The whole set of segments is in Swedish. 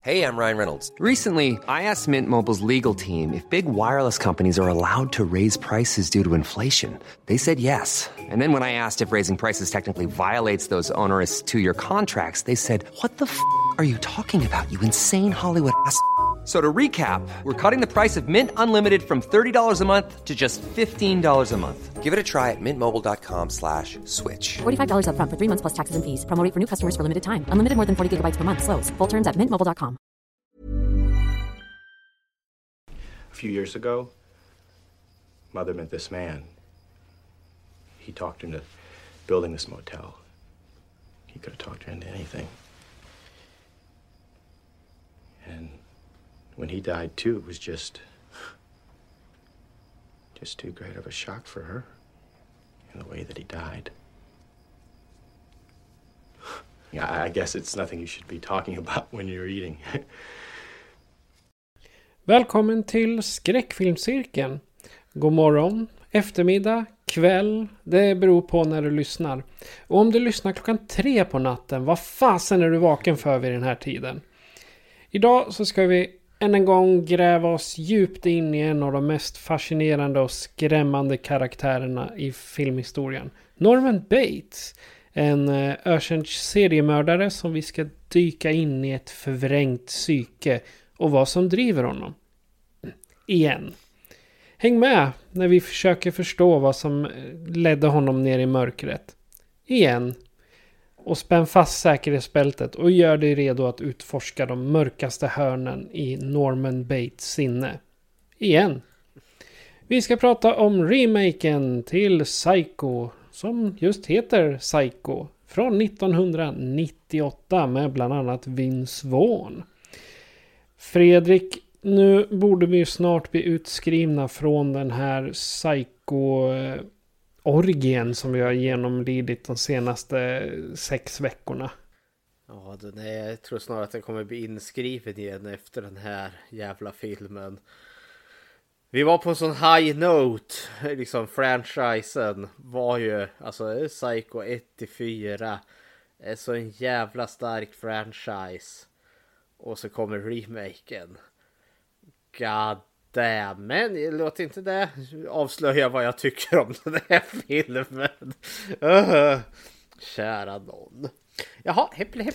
Hey, I'm Ryan Reynolds. Recently, I asked Mint Mobile's legal team if big wireless companies are allowed to raise prices due to inflation. They said yes. And then when I asked if raising prices technically violates those onerous two-year contracts, they said, "What the are you talking about, you insane Hollywood ass?" So to recap, we're cutting the price of Mint Unlimited from $30 a month to just $15 a month. Give it a try at mintmobile.com/switch. $45 up front for 3 months plus taxes and fees. Promo rate for new customers for limited time. Unlimited more than 40 gigabytes per month. Slows full terms at mintmobile.com. A few years ago, Mother met this man. He talked her into building this motel. He could have talked her into anything. And when he died too, it was just too great of a shock for her in the way that he died. Yeah, I guess it's nothing you should be talking about when you're eating. Välkommen till Skräckfilmscirkeln. God morgon, eftermiddag, kväll. Det beror på när du lyssnar. Och om du lyssnar 3 på natten, vad fasen är du vaken för vid den här tiden? Idag så ska vi än en gång gräva oss djupt in i en av de mest fascinerande och skrämmande karaktärerna i filmhistorien. Norman Bates. En ökänd seriemördare som vi ska dyka in i ett förvrängt psyke och vad som driver honom. Igen. Häng med när vi försöker förstå vad som ledde honom ner i mörkret. Igen. Och spänn fast säkerhetsbältet och gör dig redo att utforska de mörkaste hörnen i Norman Bates sinne. Igen. Vi ska prata om remaken till Psycho, som just heter Psycho, från 1998 med bland annat Vince Vaughn. Fredrik, nu borde vi snart bli utskrivna från den här Psycho-orgien som vi har genomlidit de senaste 6 veckorna. Ja, jag tror snarare att den kommer bli inskriven igen efter den här jävla filmen. Vi var på en sån high note, liksom franchisen var ju, alltså Psycho 1-4 är så en jävla stark franchise. Och så kommer remaken. God damn, men låt inte det avslöja vad jag tycker om den här filmen. Kära någon. Jaha, hepp.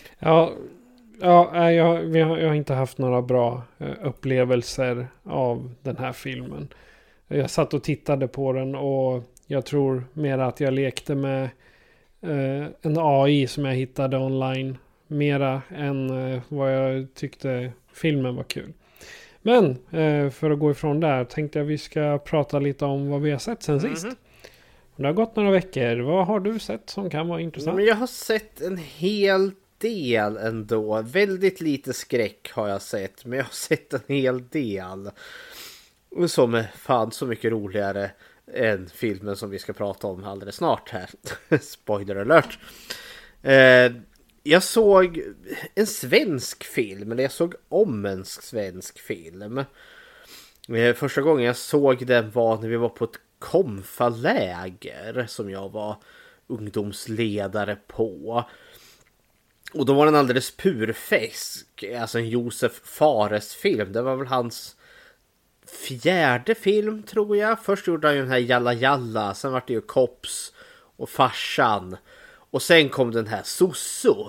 Jag har inte haft några bra upplevelser av den här filmen. Jag satt och tittade på den och jag tror mer att jag lekte med en AI som jag hittade online. Mera än vad jag tyckte filmen var kul. Men för att gå ifrån där tänkte jag vi ska prata lite om vad vi har sett sen sist. Det har gått några veckor. Vad har du sett som kan vara intressant? Men jag har sett en hel del ändå. Väldigt lite skräck har jag sett. Men jag har sett en hel del. Som är fan så mycket roligare än filmen som vi ska prata om alldeles snart här. Spoiler alert. Jag såg en svensk film. Eller jag såg om en svensk film. Första gången jag såg den var när vi var på ett konfaläger som jag var ungdomsledare på. Och då var den alldeles purfäsk. Alltså en Josef Fares film. Det var väl hans 4:e film tror jag. Först gjorde han ju den här Jalla Jalla. Sen var det ju Kops och Farsan. Och sen kom den här Soso.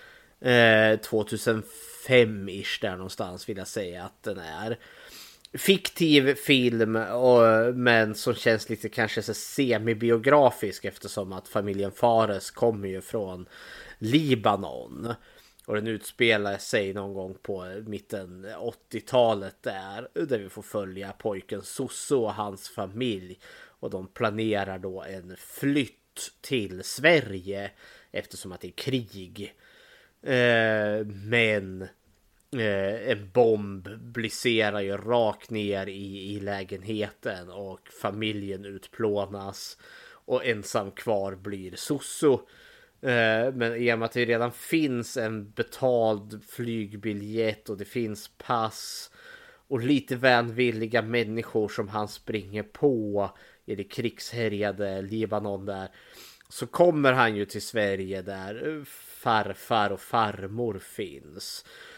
2005-ish där någonstans vill jag säga att den är. Fiktiv film men som känns lite kanske så semibiografisk eftersom att familjen Fares kommer ju från Libanon och den utspelar sig någon gång på mitten 80-talet där vi får följa pojken Soso och hans familj och de planerar då en flytt till Sverige eftersom att det är krig. Men en bomb bliserar ju rakt ner i lägenheten och familjen utplånas och ensam kvar blir Soso. Men i och med att det redan finns en betald flygbiljett och det finns pass och lite vänvilliga människor som han springer på i det krigshärjade Libanon där, så kommer han ju till Sverige där farfar och farmor finns.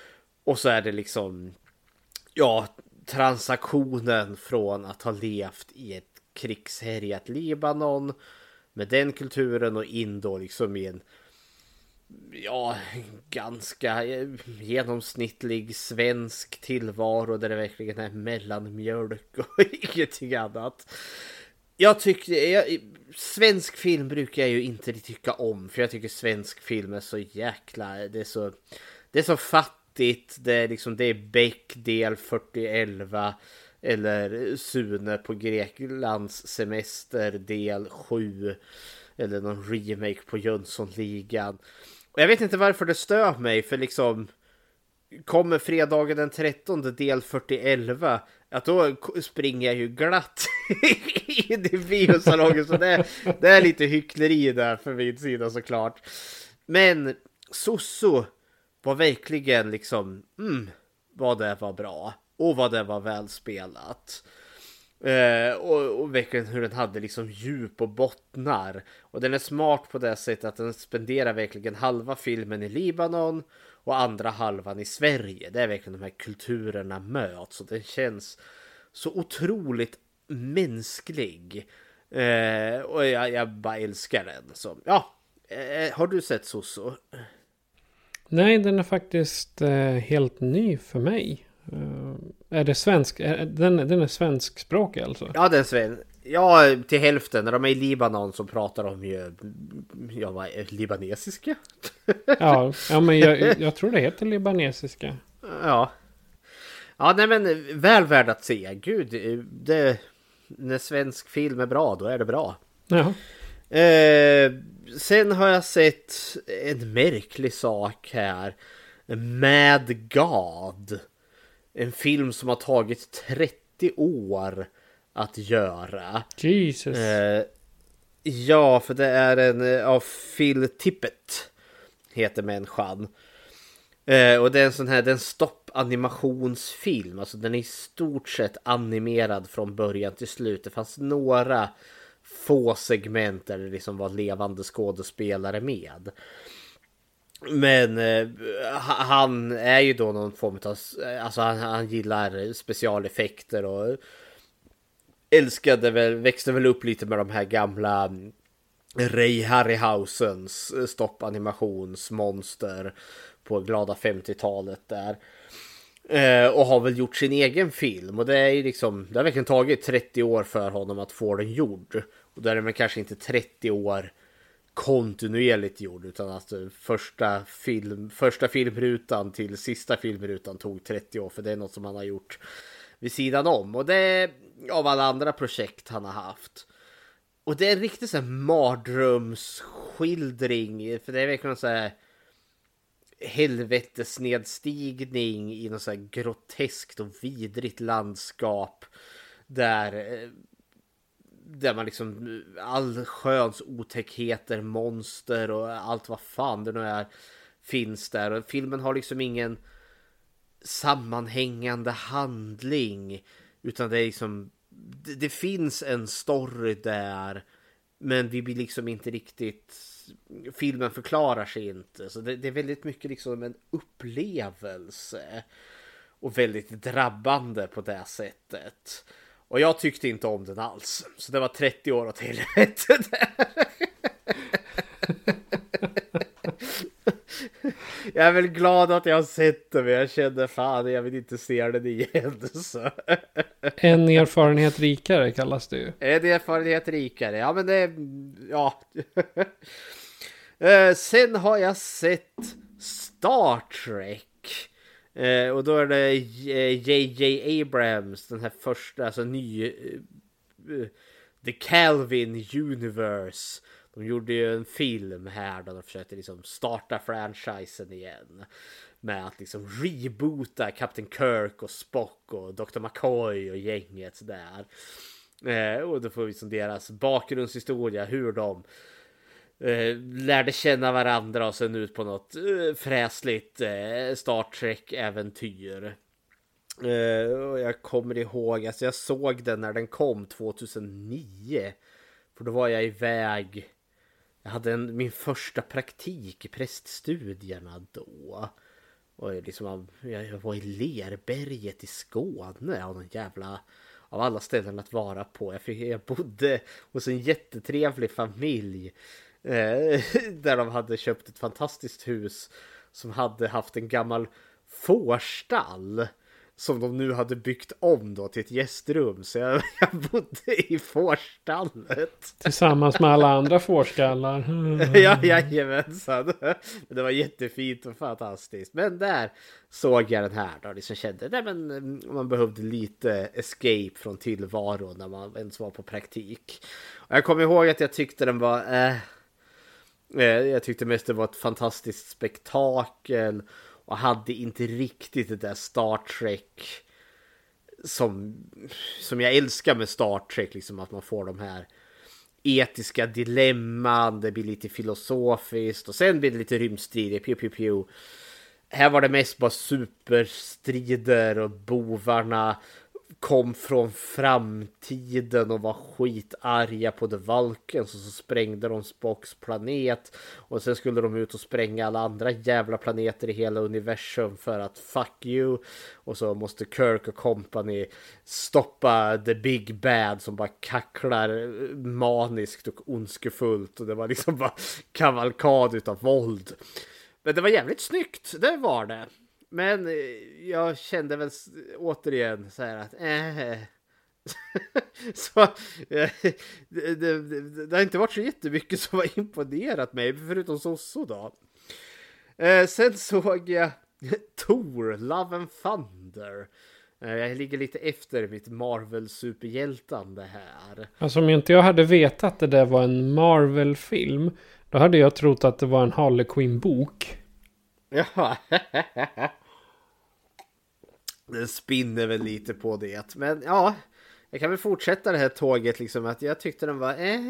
Och så är det liksom, ja, transaktionen från att ha levt i ett krigshärjat Libanon med den kulturen och in då liksom i en, ja, ganska genomsnittlig svensk tillvaro där det verkligen är mellanmjölk och ingenting annat. Jag tycker, svensk film brukar jag ju inte tycka om, för jag tycker svensk film är så jäkla, det är så fattigt, det är liksom, det är Beck del 4011 eller Sune på Greklands semester del 7 eller någon remake på Jönssonligan. Och jag vet inte varför det stör mig, för liksom kommer fredagen den 13 del 4011, att då springer jag ju glatt in i biosalongen, så det är lite hyckleri där för min sida såklart. Men Soso var verkligen liksom, vad det var bra och vad det var välspelat. Och verkligen hur den hade liksom djup och bottnar. Och den är smart på det sättet att den spenderar verkligen halva filmen i Libanon och andra halvan i Sverige. Det är verkligen de här kulturerna möts, och den känns så otroligt mänsklig. Och jag bara älskar den. Så, ja, har du sett Soso? Nej, den är faktiskt helt ny för mig. Är det svensk? Den är svenskspråkig alltså? Ja, den är svensk. Ja, till hälften. När de är i Libanon så pratar de ju, ja, vad är libanesiska? ja, men jag tror det heter libanesiska. Ja. Ja, nej, men väl värd att se. Gud, när svensk film är bra, då är det bra. Ja. Sen har jag sett en märklig sak här. Mad God. En film som har tagit 30 år att göra. Jesus. Ja, för det är en av Phil Tippett heter människan. Och det är en sån här, den stoppanimationsfilm. Alltså den är i stort sett animerad från början till slut. Det fanns några få segment där det liksom var levande skådespelare med. Men han är ju då någon form av, alltså han gillar specialeffekter och växte väl upp lite med de här gamla Ray Harryhausens stoppanimationsmonster på glada 50-talet där. Och har väl gjort sin egen film, och det är ju liksom, det har verkligen tagit 30 år för honom att få den gjord. Och där är man kanske inte 30 år kontinuerligt gjord, utan att första filmrutan till sista filmrutan tog 30 år, för det är något som han har gjort vid sidan om, och det är av alla andra projekt han har haft. Och det är en riktigt så här mardrömsskildring, för det är verkligen så här helvetesnedstigning i något så här groteskt och vidrigt landskap där man liksom all sköns otäckheter, monster och allt vad fan det nu är finns där. Och filmen har liksom ingen sammanhängande handling, utan det är liksom, det finns en story där, men vi blir liksom inte riktigt, filmen förklarar sig inte, så det är väldigt mycket liksom en upplevelse och väldigt drabbande på det sättet. Och jag tyckte inte om den alls, så det var 30 år åt helvete där. Jag är väl glad att jag har sett det, men jag kände fan, jag vill inte se den igen. Så. En erfarenhet rikare kallas det ju. En erfarenhet rikare, ja men det, ja. Sen har jag sett Star Trek. Och då är det J.J. Abrams, den här första, alltså ny The Calvin Universe. De gjorde ju en film här där de försökte liksom starta franchisen igen med att liksom reboota Captain Kirk och Spock och Dr. McCoy och gänget där. Och då får vi liksom deras bakgrundshistoria, hur de lärde känna varandra och sen ut på något fräsligt Star Trek-äventyr. Och jag kommer ihåg, alltså jag såg den när den kom 2009. För då var jag iväg. Jag hade min första praktik i präststudierna då. Och liksom, jag var i Lerberget i Skåne av någon jävla, av alla ställen att vara på. Jag bodde hos en jättetrevlig familj där de hade köpt ett fantastiskt hus som hade haft en gammal fårstall som de nu hade byggt om då till ett gästrum. Så jag bodde i fårstallet. Tillsammans med alla andra fårskallar. Ja, jajamensan. Det var jättefint och fantastiskt. Men där såg jag den här då. Liksom kände, men man behövde lite escape från tillvaron när man ens var på praktik. Och jag kommer ihåg att jag tyckte den var... jag tyckte mest det var ett fantastiskt spektakel. Och hade inte riktigt det där Star Trek som jag älskar med Star Trek. Liksom att man får de här etiska dilemman. Det blir lite filosofiskt. Och sen blir det lite rymdstrider. Pew, pew, pew. Här var det mest bara superstrider. Och bovarna kom från framtiden och var skitarga på The Vulcans, och så sprängde de Spocks planet, och sen skulle de ut och spränga alla andra jävla planeter i hela universum för att fuck you, och så måste Kirk och company stoppa The Big Bad som bara kacklar maniskt och ondskefullt, och det var liksom bara kavalkad utav våld. Men det var jävligt snyggt, det var det. Men jag kände väl återigen så här att så det har inte varit så jättemycket som har imponerat mig förutom så då. Sen såg jag Thor, Love and Thunder. Jag ligger lite efter mitt Marvel-superhjältande här. Alltså om inte jag hade vetat att det där var en Marvel-film, då hade jag trott att det var en Harley Quinn-bok. Ja. Den spinner väl lite på det. Men ja, jag kan väl fortsätta det här tåget liksom, att jag tyckte den var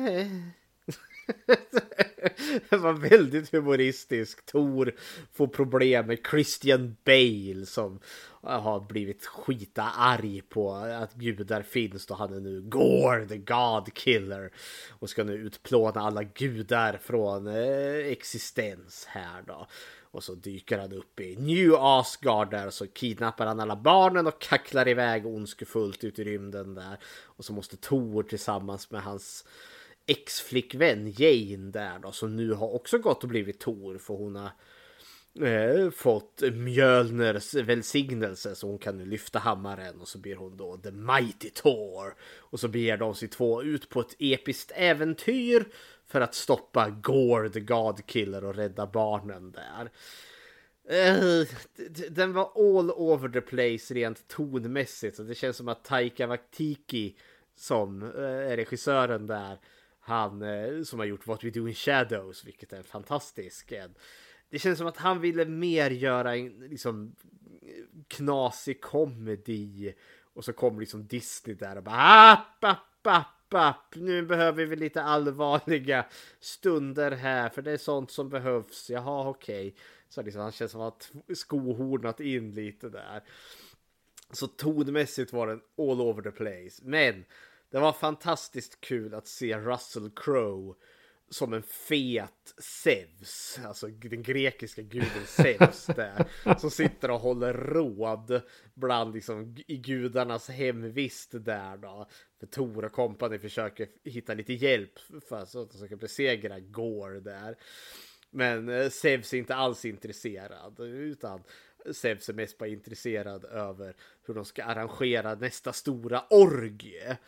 den var väldigt humoristisk. Thor får problem med Christian Bale som har blivit skita arg på att gudar finns, då han är nu Gore the God Killer och ska nu utplåna alla gudar från existens här då. Och så dyker han upp i New Asgard där, och så kidnappar han alla barnen och kacklar iväg ondskefullt ut i rymden där. Och så måste Thor tillsammans med hans ex-flickvän Jane där då, som nu har också gått och blivit Thor, för hon har fått Mjölners välsignelse, så hon kan nu lyfta hammaren, och så blir hon då The Mighty Thor, och så beger de sig två ut på ett episkt äventyr för att stoppa Gore the God Killer och rädda barnen där. Den var all over the place rent tonmässigt, så det känns som att Taika Waititi som är regissören där, han som har gjort What We Do in Shadows, vilket är fantastisk. Det känns som att han ville mer göra en liksom knasig komedi, och så kom liksom Disney där och bara app. Nu behöver vi lite allvarliga stunder här, för det är sånt som behövs. Jaha, okej. Så liksom, han känns som att skohornat in lite där. Så tonmässigt var den all over the place. Men det var fantastiskt kul att se Russell Crowe som en fet Zeus, alltså den grekiska guden Zeus där, som sitter och håller råd bland liksom i gudarnas hemvist där då. För Thor och company försöker hitta lite hjälp för att de ska besegra Gore där. Men Zeus är inte alls intresserad, utan Zeus är mest bara intresserad över hur de ska arrangera nästa stora orgie.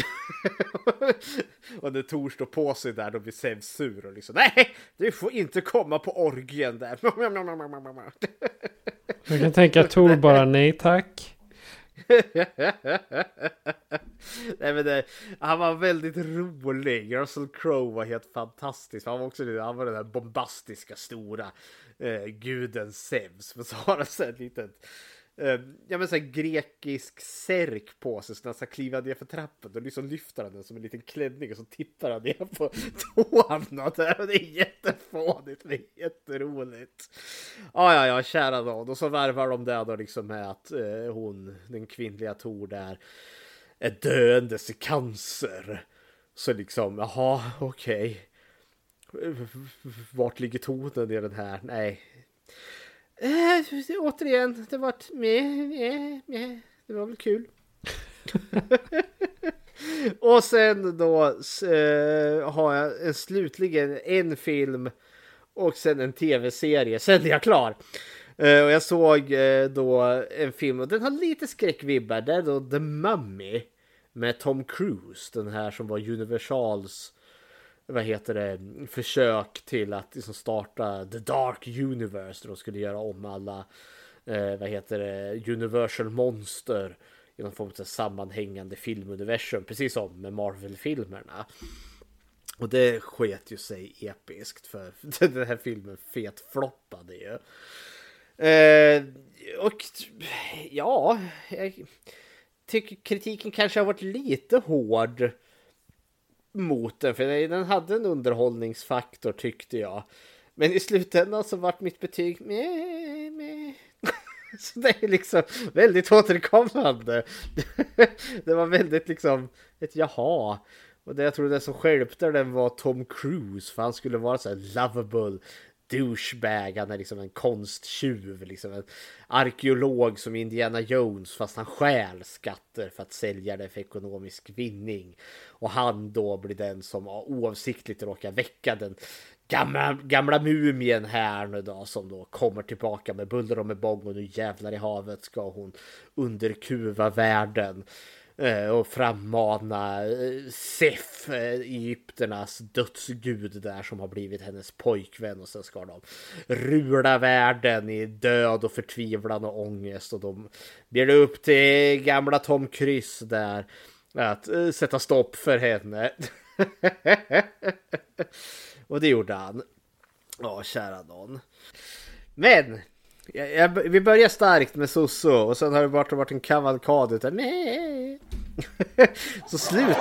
Och när Thor står på sig där, då blir Zeus sur och liksom, nej, du får inte komma på orgien där. Jag kan tänka att Thor bara, nej tack. Nej, men han var väldigt rolig. Russell Crowe var helt fantastisk. Han var den där bombastiska stora guden Zeus. Men så har han så ett litet så grekisk särk på sig, så när han ska kliva ner för trappen, då liksom lyfter han den som en liten klänning, och så tippar han ner på tårna där, och det är jättefånigt, det är jätteroligt. Ja, kära någon. Och så värvar de där då liksom med att hon, den kvinnliga Thor där, är döendes i cancer. Så liksom, jaha, okej. Vart ligger tonen i den här? Nej. Återigen, det var det var väl kul. Och sen då har jag slutligen en film och sen en tv-serie. Sen är jag klar. Och jag såg då en film och den har lite skräckvibbar. Det är då The Mummy med Tom Cruise. Den här som var Universals försök till att liksom starta The Dark Universe. Där de skulle göra om alla Universal Monster i någon form av sammanhängande filmuniversum. Precis som med Marvel-filmerna. Och det sket ju sig episkt för den här filmen fetfloppade ju. Och ja, jag tycker kritiken kanske har varit lite hård mot den, för den hade en underhållningsfaktor tyckte jag. Men i slutändan så vart mitt betyg med. Så det är liksom väldigt återkommande. Det var väldigt liksom ett jaha. Och det jag tror det som skärpte den var Tom Cruise, för han skulle vara så här lovable douchebag. Han är liksom en konsttjuv, liksom en arkeolog som Indiana Jones, fast han stjäl skatter för att sälja det för ekonomisk vinning. Och han då blir den som oavsiktligt råkar väcka den gamla mumien här nu då, som då kommer tillbaka med buller och med bång, och nu jävlar i havet ska hon underkuva världen och frammana Sef, Egypternas dödsgud där, som har blivit hennes pojkvän, och sen ska de rula världen i död och förtvivlan och ångest, och de blir det upp till gamla Tom Cruise där att sätta stopp för henne. Och det gjorde han. Ja, kära någon. Men vi börjar starkt med Soso, och sen har det bara varit en kavalkad utan så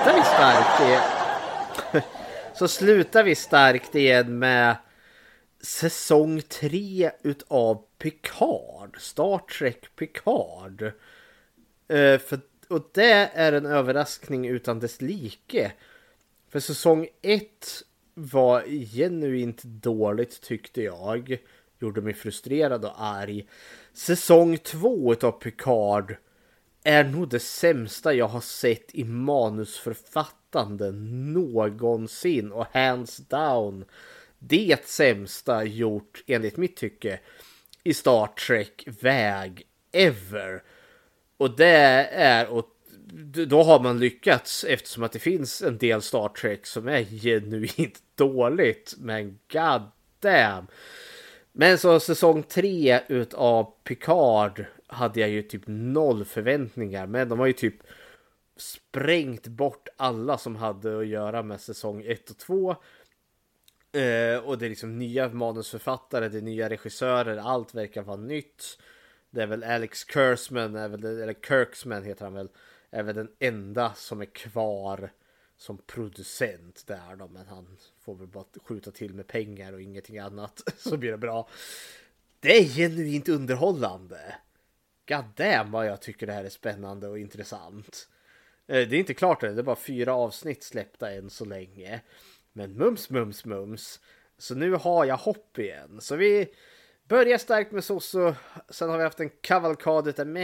slutar vi starkt igen med säsong 3 utav Picard, Star Trek Picard. Och det är en överraskning utan dess like. För säsong 1 var genuint dåligt tyckte jag. Gjorde mig frustrerad och arg. Säsong 2 utav Picard är nog det sämsta jag har sett i manusförfattande någonsin. Och hands down det sämsta gjort enligt mitt tycke i Star Trek-väg ever. Och det är, och då har man lyckats, eftersom att det finns en del Star Trek som är genuint dåligt. Men god damn. Men så säsong 3 utav Picard hade jag ju typ 0 förväntningar. Men de har ju typ sprängt bort alla som hade att göra med säsong 1 och 2. Och det är liksom nya manusförfattare, det är nya regissörer, allt verkar vara nytt. Det är väl Alex Kurtzman, eller Kirksman heter han väl, är väl den enda som är kvar som producent där då, men han får väl bara skjuta till med pengar och ingenting annat, så blir det bra. Det är genuint underhållande. God damn vad jag tycker det här är spännande och intressant. Det är inte klart det är bara 4 avsnitt släppta än så länge. Men mums. Så nu har jag hopp igen. Så vi börjar starkt med Soso. Sen har vi haft en kavalkad utav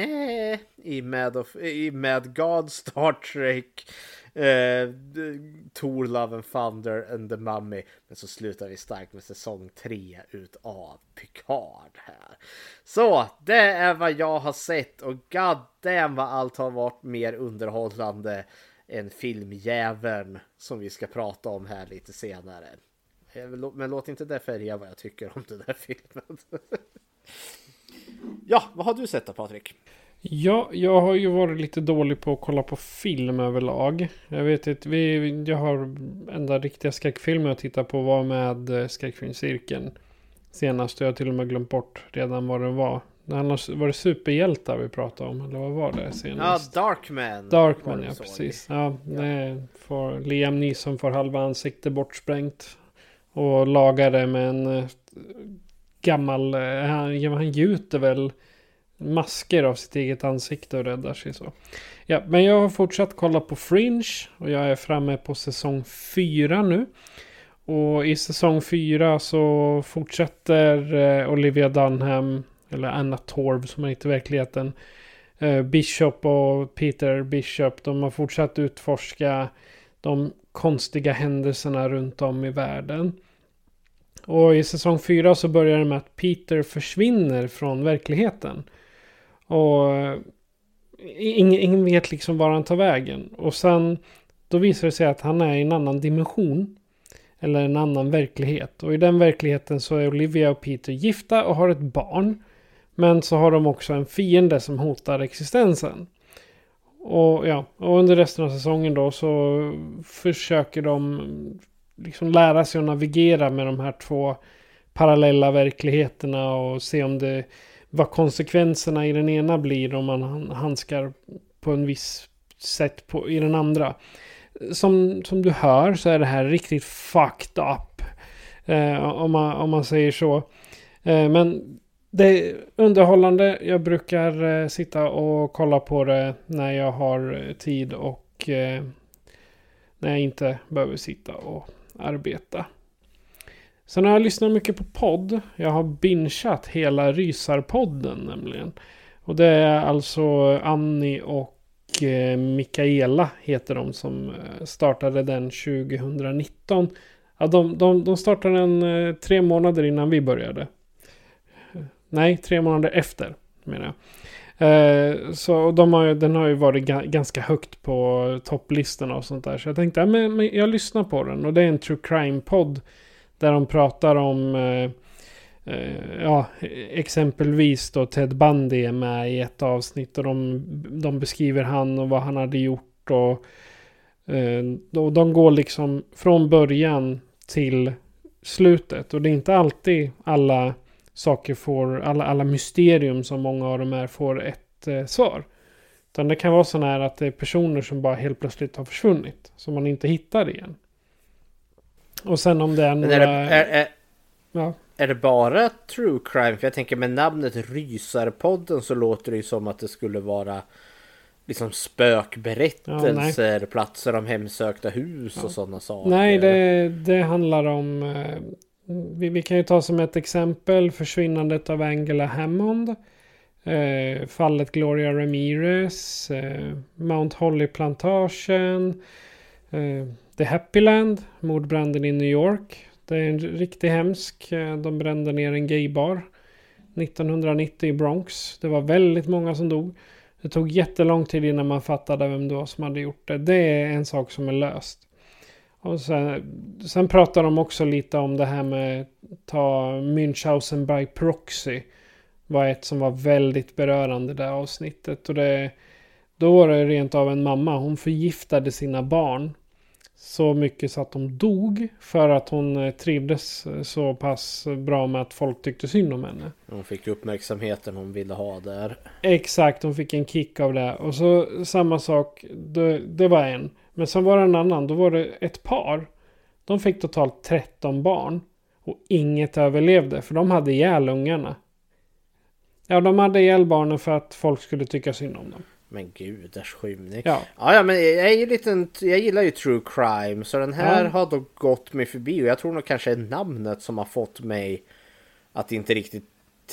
i Mad God, Star Trek, Thor, Love and Thunder and the Mummy. Men så slutar vi starkt med säsong 3 utav Picard här. Så det är vad jag har sett. Och god damn vad allt har varit mer underhållande än filmjäveln som vi ska prata om här lite senare. Men låt inte det färga vad jag tycker om den här filmen. Ja, vad har du sett då, Patrik? Ja, jag har ju varit lite dålig på att kolla på film överlag. Jag vet inte, jag har enda riktiga skräckfilmer jag tittar på var med skräckfilmscirkeln. Senast jag har till och med glömt bort redan vad den var. Var det superhjältar vi pratade om? Eller vad var det senast? Ja, Darkman, ja precis. Ja. Liam Neeson får halva ansiktet bortsprängt. Och lagar det med en gammal... Han gjuter väl masker av sitt eget ansikte och räddar sig så. Ja, men jag har fortsatt kolla på Fringe. Och jag är framme på säsong 4 nu. Och i säsong 4 så fortsätter Olivia Dunham eller Anna Torv som är inte i verkligheten. Bishop och Peter Bishop, de har fortsatt utforska de konstiga händelserna runt om i världen. Och i säsong 4 så börjar det med att Peter försvinner från verkligheten. Och ingen vet liksom var han tar vägen. Och sen då visar det sig att han är i en annan dimension. Eller en annan verklighet. Och i den verkligheten så är Olivia och Peter gifta och har ett barn. Men så har de också en fiende som hotar existensen. Och under resten av säsongen då så försöker de liksom lära sig att navigera med de här två parallella verkligheterna och se om det vad konsekvenserna i den ena blir om man handskar på en viss sätt i den andra. Som du hör så är det här riktigt fucked up. Om man säger så. Men det är underhållande. Jag brukar sitta och kolla på det när jag har tid och när jag inte behöver sitta och arbeta. Sen har jag lyssnat mycket på podd. Jag har bingeat hela Rysarpodden nämligen. Och det är alltså Annie och Mikaela heter de som startade den 2019. Ja, de startade den 3 månader innan vi började. Nej, 3 månader efter menar jag. Så den har ju varit ganska högt på topplistorna och sånt där. Så jag tänkte, men jag lyssnar på den. Och det är en true crime-podd där de pratar om exempelvis då Ted Bundy är med i ett avsnitt. Och de beskriver han och vad han hade gjort. Och de går liksom från början till slutet. Och det är inte alltid alla saker får, alla mysterium som många av dem är får ett svar. Utan det kan vara så här att det är personer som bara helt plötsligt har försvunnit. Som man inte hittar igen. Och sen om det är några... Är det bara true crime? För jag tänker med namnet Rysarpodden så låter det ju som att det skulle vara liksom spökberättelser, platser om hemsökta hus och sådana saker. Nej, det handlar om... Vi kan ju ta som ett exempel försvinnandet av Angela Hammond. Fallet Gloria Ramirez. Mount Holly-plantagen. The Happy Land. Mordbranden i New York. Det är en riktigt hemsk. De brände ner en gaybar 1990 i Bronx. Det var väldigt många som dog. Det tog jättelång tid innan man fattade vem det var som hade gjort det. Det är en sak som är löst. Och sen pratar de också lite om det här med ta Münchhausen by proxy. Var ett som var väldigt berörande det avsnittet. Och då var det rent av en mamma. Hon förgiftade sina barn så mycket så att de dog. För att hon trivdes så pass bra med att folk tyckte synd om henne. Hon fick uppmärksamheten hon ville ha där. Exakt, hon fick en kick av det. Och så samma sak, det var en. Men sen var det en annan, då var det ett par. De fick totalt 13 barn. Och inget överlevde, för de hade ihjäl ungarna. Ja, de hade ihjäl barnen för att folk skulle tycka synd om dem. Men gudars skymning. Ja, men jag gillar ju true crime. Så den här har då gått mig förbi. Och jag tror nog kanske är namnet som har fått mig att inte riktigt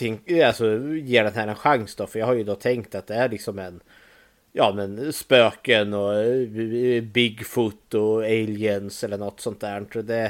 ge den här en chans då. För jag har ju då tänkt att det är liksom men spöken och Bigfoot och aliens eller något sånt där. Så det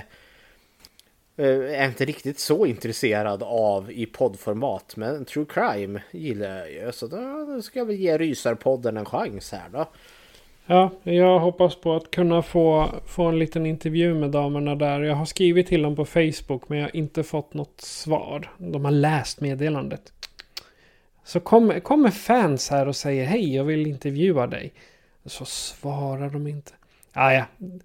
är inte riktigt så intresserad av i poddformat. Men true crime gillar jag ju. Så då ska jag väl ge Rysarpodden en chans här då. Ja, jag hoppas på att kunna få en liten intervju med damerna där. Jag har skrivit till dem på Facebook men jag har inte fått något svar. De har läst meddelandet. Så kommer fans här och säger hej, jag vill intervjua dig. Så svarar de inte. Ja.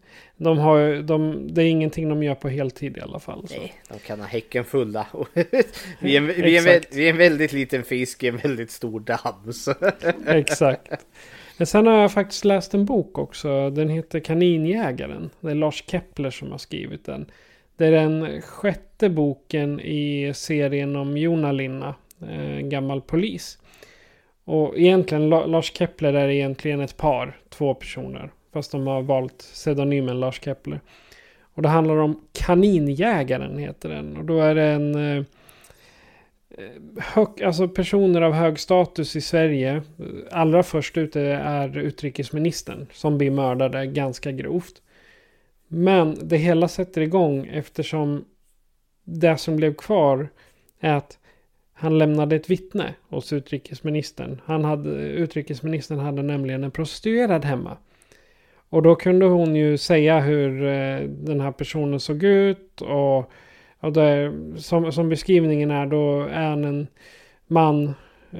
Det är ingenting de gör på heltid i alla fall. Så. Nej, de kan ha häcken fulla. vi är en väldigt liten fisk i en väldigt stor damm. Exakt. Men sen har jag faktiskt läst en bok också. Den heter Kaninjägaren. Det är Lars Kepler som har skrivit den. Det är den 6:e boken i serien om Jona Linna. En gammal polis. Och egentligen Lars Kepler är egentligen ett par, 2 personer. Fast de har valt pseudonymen Lars Kepler. Och det handlar om Kaninjägaren heter den. Och då är det alltså personer av hög status i Sverige. Allra först ute är utrikesministern som blir mördade ganska grovt. Men det hela sätter igång eftersom det som blev kvar är att han lämnade ett vittne hos utrikesministern. Utrikesministern hade nämligen en prostituerad hemma. Och då kunde hon ju säga hur den här personen såg ut. Och där, som beskrivningen är, då är han en man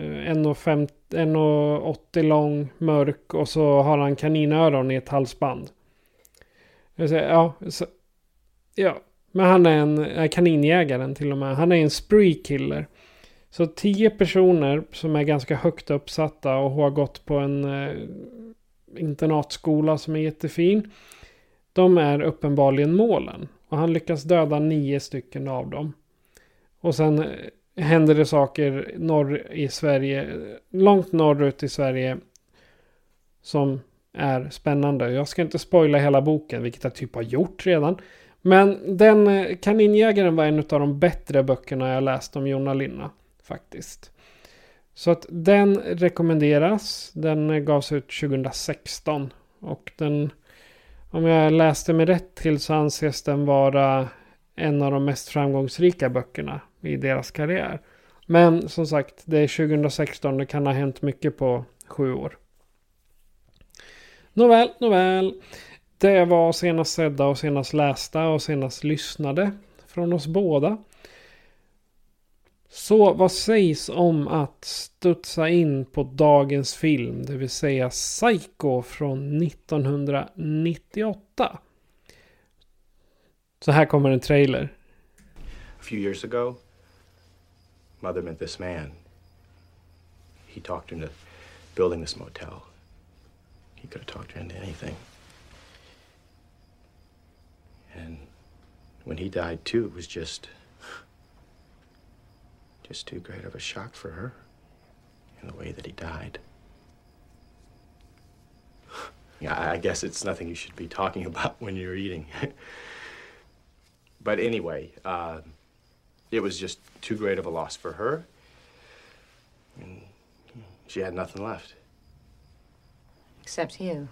1,80 lång, mörk. Och så har han kaninöron i ett halsband. Men han är en kaninjägaren till och med. Han är en spree killer. Så 10 personer som är ganska högt uppsatta och har gått på en internatskola som är jättefin. De är uppenbarligen målen. Och han lyckas döda 9 stycken av dem. Och sen händer det saker långt norrut i Sverige som är spännande. Jag ska inte spoila hela boken, vilket jag typ har gjort redan. Men den Kaninjägaren var en av de bättre böckerna jag läst om Jonna Linna, faktiskt. Så att den rekommenderas. Den gavs ut 2016. Och den, om jag läste mig rätt till, så anses den vara en av de mest framgångsrika böckerna i deras karriär. Men som sagt, det är 2016. Det kan ha hänt mycket på 7 år. Nåväl. Det var senast sedda och senast lästa och senast lyssnade från oss båda. Så vad sägs om att studsa in på dagens film, det vill säga Psycho från 1998. Så här kommer en trailer. A few years ago, Mother met this man. He talked her into building this motel. He could have talked her into anything. And when he died too, it was just too great of a shock for her in the way that he died. I guess it's nothing you should be talking about when you're eating. But anyway, it was just too great of a loss for her. And she had nothing left. Except you.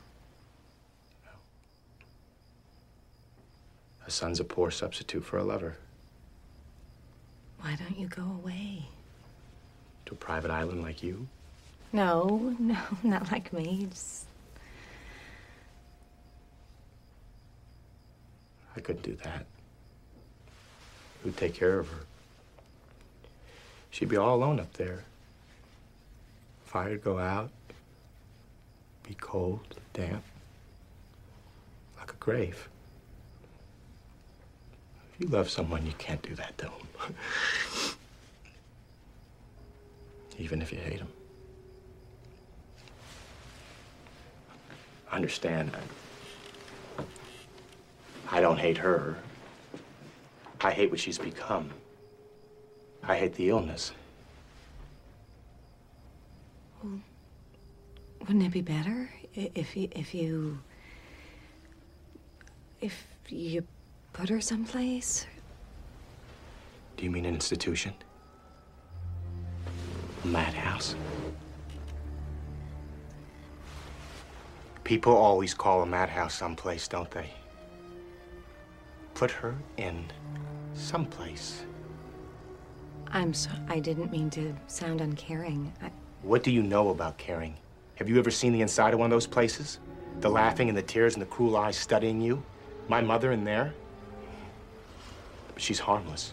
A son's a poor substitute for a lover. Why don't you go away? To a private island like you? No, not like me. Just... I couldn't do that. Who'd take care of her? She'd be all alone up there. Fire'd go out. Be cold, damp. Like a grave. If you love someone, you can't do that to them. Even if you hate them. Understand, I don't hate her. I hate what she's become. I hate the illness. Well, wouldn't it be better if you put her someplace? Do you mean an institution? A madhouse? People always call a madhouse someplace, don't they? Put her in someplace. I didn't mean to sound uncaring. What do you know about caring? Have you ever seen the inside of one of those places? The laughing and the tears and the cruel eyes studying you? My mother in there? But she's harmless.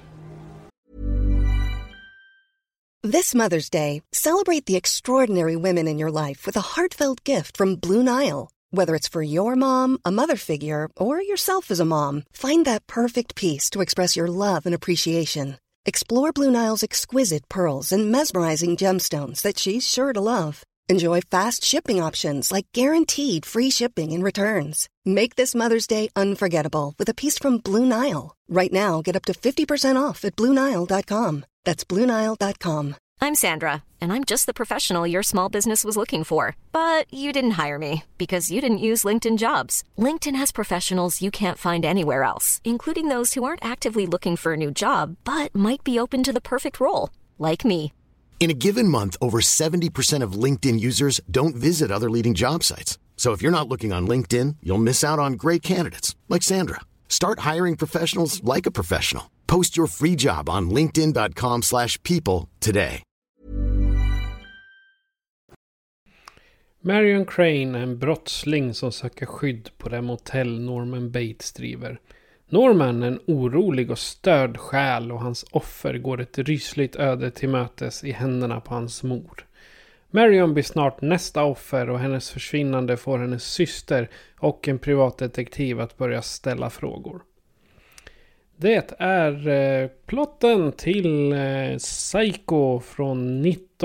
This Mother's Day, celebrate the extraordinary women in your life with a heartfelt gift from Blue Nile. Whether it's for your mom, a mother figure, or yourself as a mom, find that perfect piece to express your love and appreciation. Explore Blue Nile's exquisite pearls and mesmerizing gemstones that she's sure to love. Enjoy fast shipping options like guaranteed free shipping and returns. Make this Mother's Day unforgettable with a piece from Blue Nile. Right now, get up to 50% off at BlueNile.com. That's BlueNile.com. I'm Sandra, and I'm just the professional your small business was looking for. But you didn't hire me because you didn't use LinkedIn Jobs. LinkedIn has professionals you can't find anywhere else, including those who aren't actively looking for a new job, but might be open to the perfect role. like me. In a given month, over 70% of LinkedIn users don't visit other leading job sites. So if you're not looking on LinkedIn, you'll miss out on great candidates like Sandra. Start hiring professionals like a professional. Post your free job on linkedin.com/people today. Marion Crane är en brottsling som söker skydd på det motell Norman Bates driver. Norman är en orolig och störd själ och hans offer går ett rysligt öde till mötes i händerna på hans mor. Marion blir snart nästa offer och hennes försvinnande får hennes syster och en privatdetektiv att börja ställa frågor. Det är plotten till Psycho från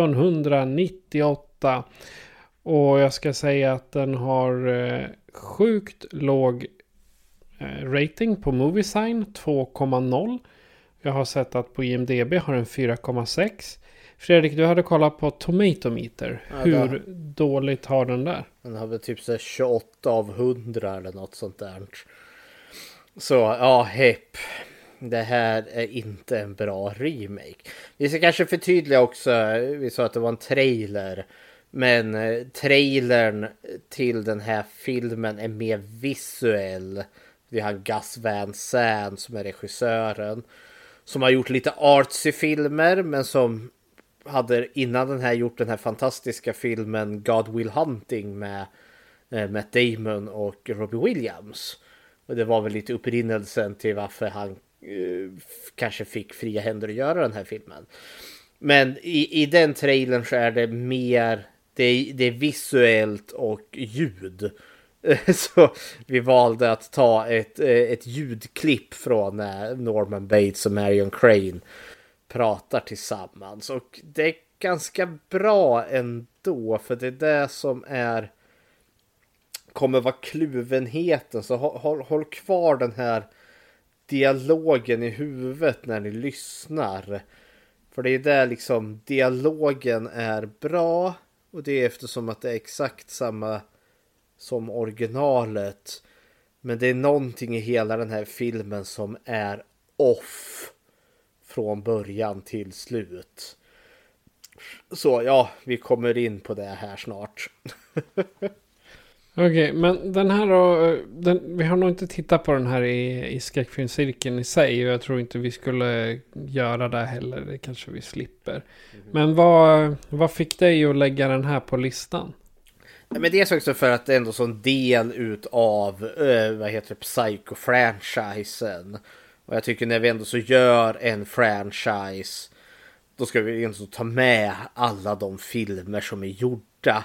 1998. Och jag ska säga att den har sjukt låg rating på Moviesign, 2,0. Jag har sett att på IMDb har den 4,6. Fredrik, du hade kollat på Tomato Meter. Ja, hur dåligt har den där? Den har väl typ så 28 av 100 eller något sånt där. Så, ja, hepp. Det här är inte en bra remake. Vi ska kanske förtydliga också. Vi sa att det var en trailer. Men trailern till den här filmen är mer visuell. Vi har Gus Van Sant som är regissören. Som har gjort lite artsy filmer. Men som hade innan den här gjort den här fantastiska filmen God Will Hunting med Matt Damon och Robbie Williams. Och det var väl lite upprinnelsen till varför han kanske fick fria händer att göra den här filmen. Men i den trailern så är det mer... Det är visuellt och ljud. Så vi valde att ta ett ljudklipp från Norman Bates och Marion Crane pratar tillsammans. Och det är ganska bra ändå, för det är det som kommer vara kluvenheten. Så håll kvar den här dialogen i huvudet när ni lyssnar. För det är där liksom dialogen är bra. Och det är eftersom att det är exakt samma som originalet. Men det är någonting i hela den här filmen som är off från början till slut. Så ja, vi kommer in på det här snart. Okej, men den här då, vi har nog inte tittat på den här i skräckfilmscirkeln i sig. Och jag tror inte vi skulle göra det heller. Det kanske vi slipper. Men vad fick dig att lägga den här på listan? Men det är också för att det är ändå en del utav Psycho-franchisen. Och jag tycker när vi ändå så gör en franchise, då ska vi ändå ta med alla de filmer som är gjorda.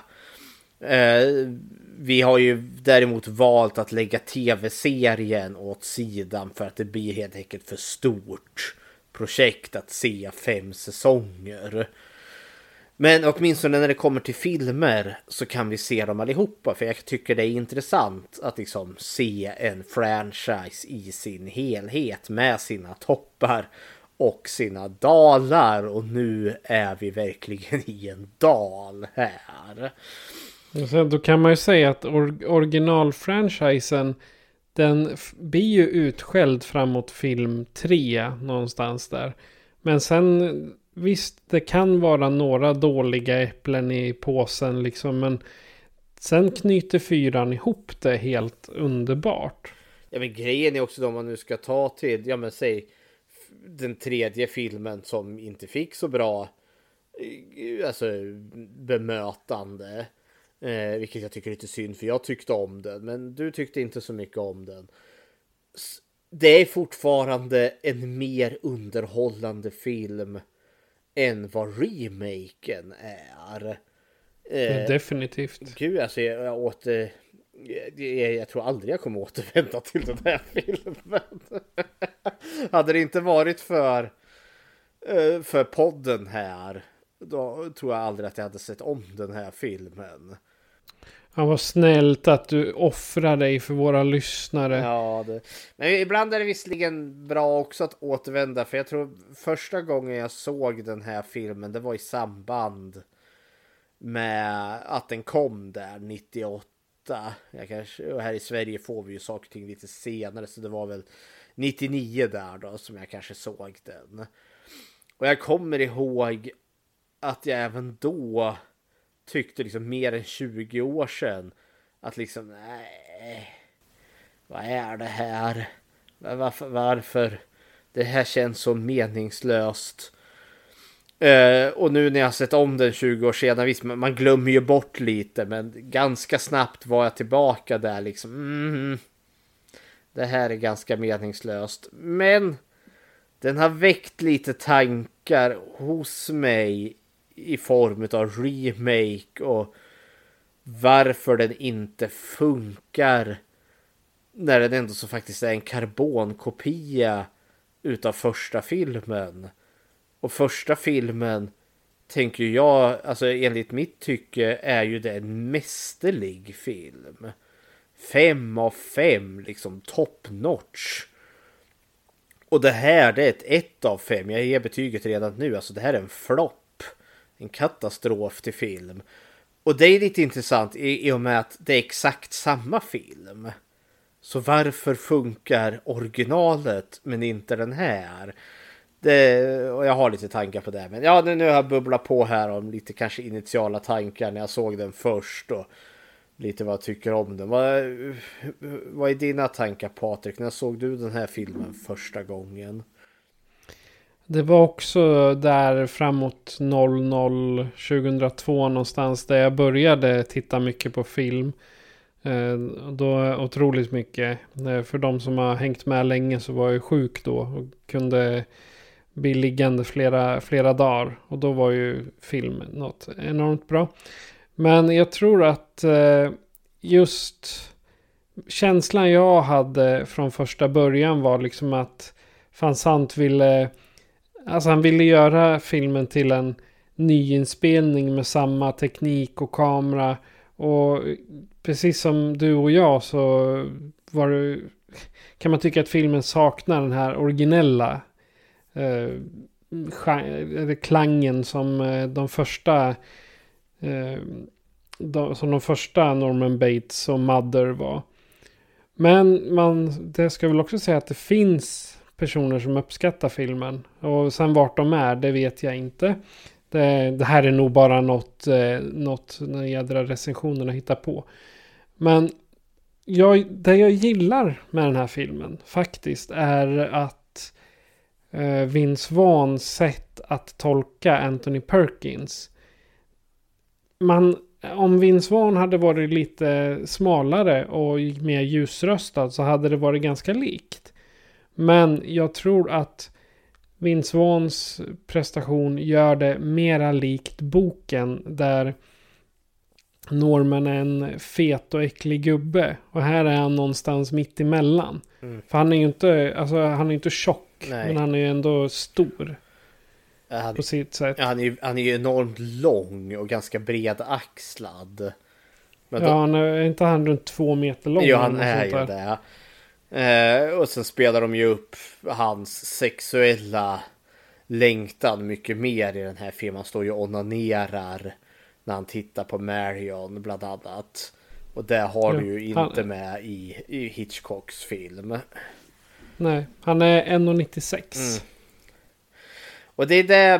Vi har ju däremot valt att lägga tv-serien åt sidan för att det blir helt enkelt för stort projekt att se 5 säsonger. Men åtminstone när det kommer till filmer så kan vi se dem allihopa, för jag tycker det är intressant att liksom se en franchise i sin helhet med sina toppar och sina dalar, och nu är vi verkligen i en dal här. Så då kan man ju säga att originalfranchisen, den blir ju utskälld framåt film 3 någonstans där. Men sen visst, det kan vara några dåliga äpplen i påsen liksom, men sen knyter 4 ihop det helt underbart. Ja, men grejen är också, om man nu ska ta till, ja men säg den 3:e filmen som inte fick så bra alltså bemötande, vilket jag tycker är lite synd, för jag tyckte om den, men du tyckte inte så mycket om den. Det är fortfarande en mer underhållande film än vad remaken är. Definitivt. Gud, alltså jag tror aldrig jag kommer återvända till den här filmen. Hade det inte varit för podden här, då tror jag aldrig att jag hade sett om den här filmen. Ja, vad snällt att du offrar dig för våra lyssnare. Ja, men ibland är det visserligen bra också att återvända, för jag tror första gången jag såg den här filmen, det var i samband med att den kom där 98. Och här i Sverige får vi ju saker och ting lite senare, så det var väl 99 där då som jag kanske såg den. Och jag kommer ihåg att jag även då tyckte liksom mer än 20 år sedan att liksom nej, vad är det här? Varför? Det här känns så meningslöst. Och nu när jag har sett om den 20 år sedan, visst, man glömmer ju bort lite, men ganska snabbt var jag tillbaka där liksom. Det här är ganska meningslöst. Men den har väckt lite tankar hos mig i form av remake och varför den inte funkar när den ändå så faktiskt är en karbonkopia utav första filmen. Och första filmen tänker jag, alltså enligt mitt tycke är ju det en mästerlig film. 5 av 5, liksom top notch. Och det här, det är ett 1 av 5. Jag ger betyget redan nu. Alltså det här är en flopp. En katastrof till film. Och det är lite intressant i och med att det är exakt samma film. Så varför funkar originalet men inte den här? Och jag har lite tankar på det. Men ja, nu har jag bubblat på här om lite kanske initiala tankar när jag såg den först. Och lite vad jag tycker om den. Vad är dina tankar, Patrik? När såg du den här filmen första gången? Det var också där framåt 2002 någonstans där jag började titta mycket på film. Då otroligt mycket. För de som har hängt med länge så var jag sjuk då och kunde bli liggande flera dagar. Och då var ju film något enormt bra. Men jag tror att just känslan jag hade från första början var liksom att Van Sant ville göra filmen till en nyinspelning med samma teknik och kamera. Och precis som du och jag så kan man tycka att filmen saknar den här originella klangen som de första Norman Bates och Mother var. Men det ska väl också säga att det finns personer som uppskattar filmen. Och sen vart de är, det vet jag inte. Det här är nog bara något när jädra recensionerna hittar på. Men det jag gillar med den här filmen faktiskt är att Vince Vaughns sätt att tolka Anthony Perkins. Om Vince Vaughn hade varit lite smalare och mer ljusröstad så hade det varit ganska likt. Men jag tror att Vince Vaughns prestation gör det mera likt boken där Norman är en fet och äcklig gubbe. Och här är han någonstans mitt emellan. För han är ju inte, han är inte tjock. Nej. Men han är ju ändå stor. På sitt sätt. Han är ju enormt lång och ganska bredaxlad. Men han är inte runt 2 meter lång. Ja, han är ju det. Och sen spelar de ju upp hans sexuella längtan mycket mer i den här filmen. Han står ju och onanerar när han tittar på Marion bland annat. Och det har du ju inte med i Hitchcocks film. Nej, han är 1,96. Och det är det...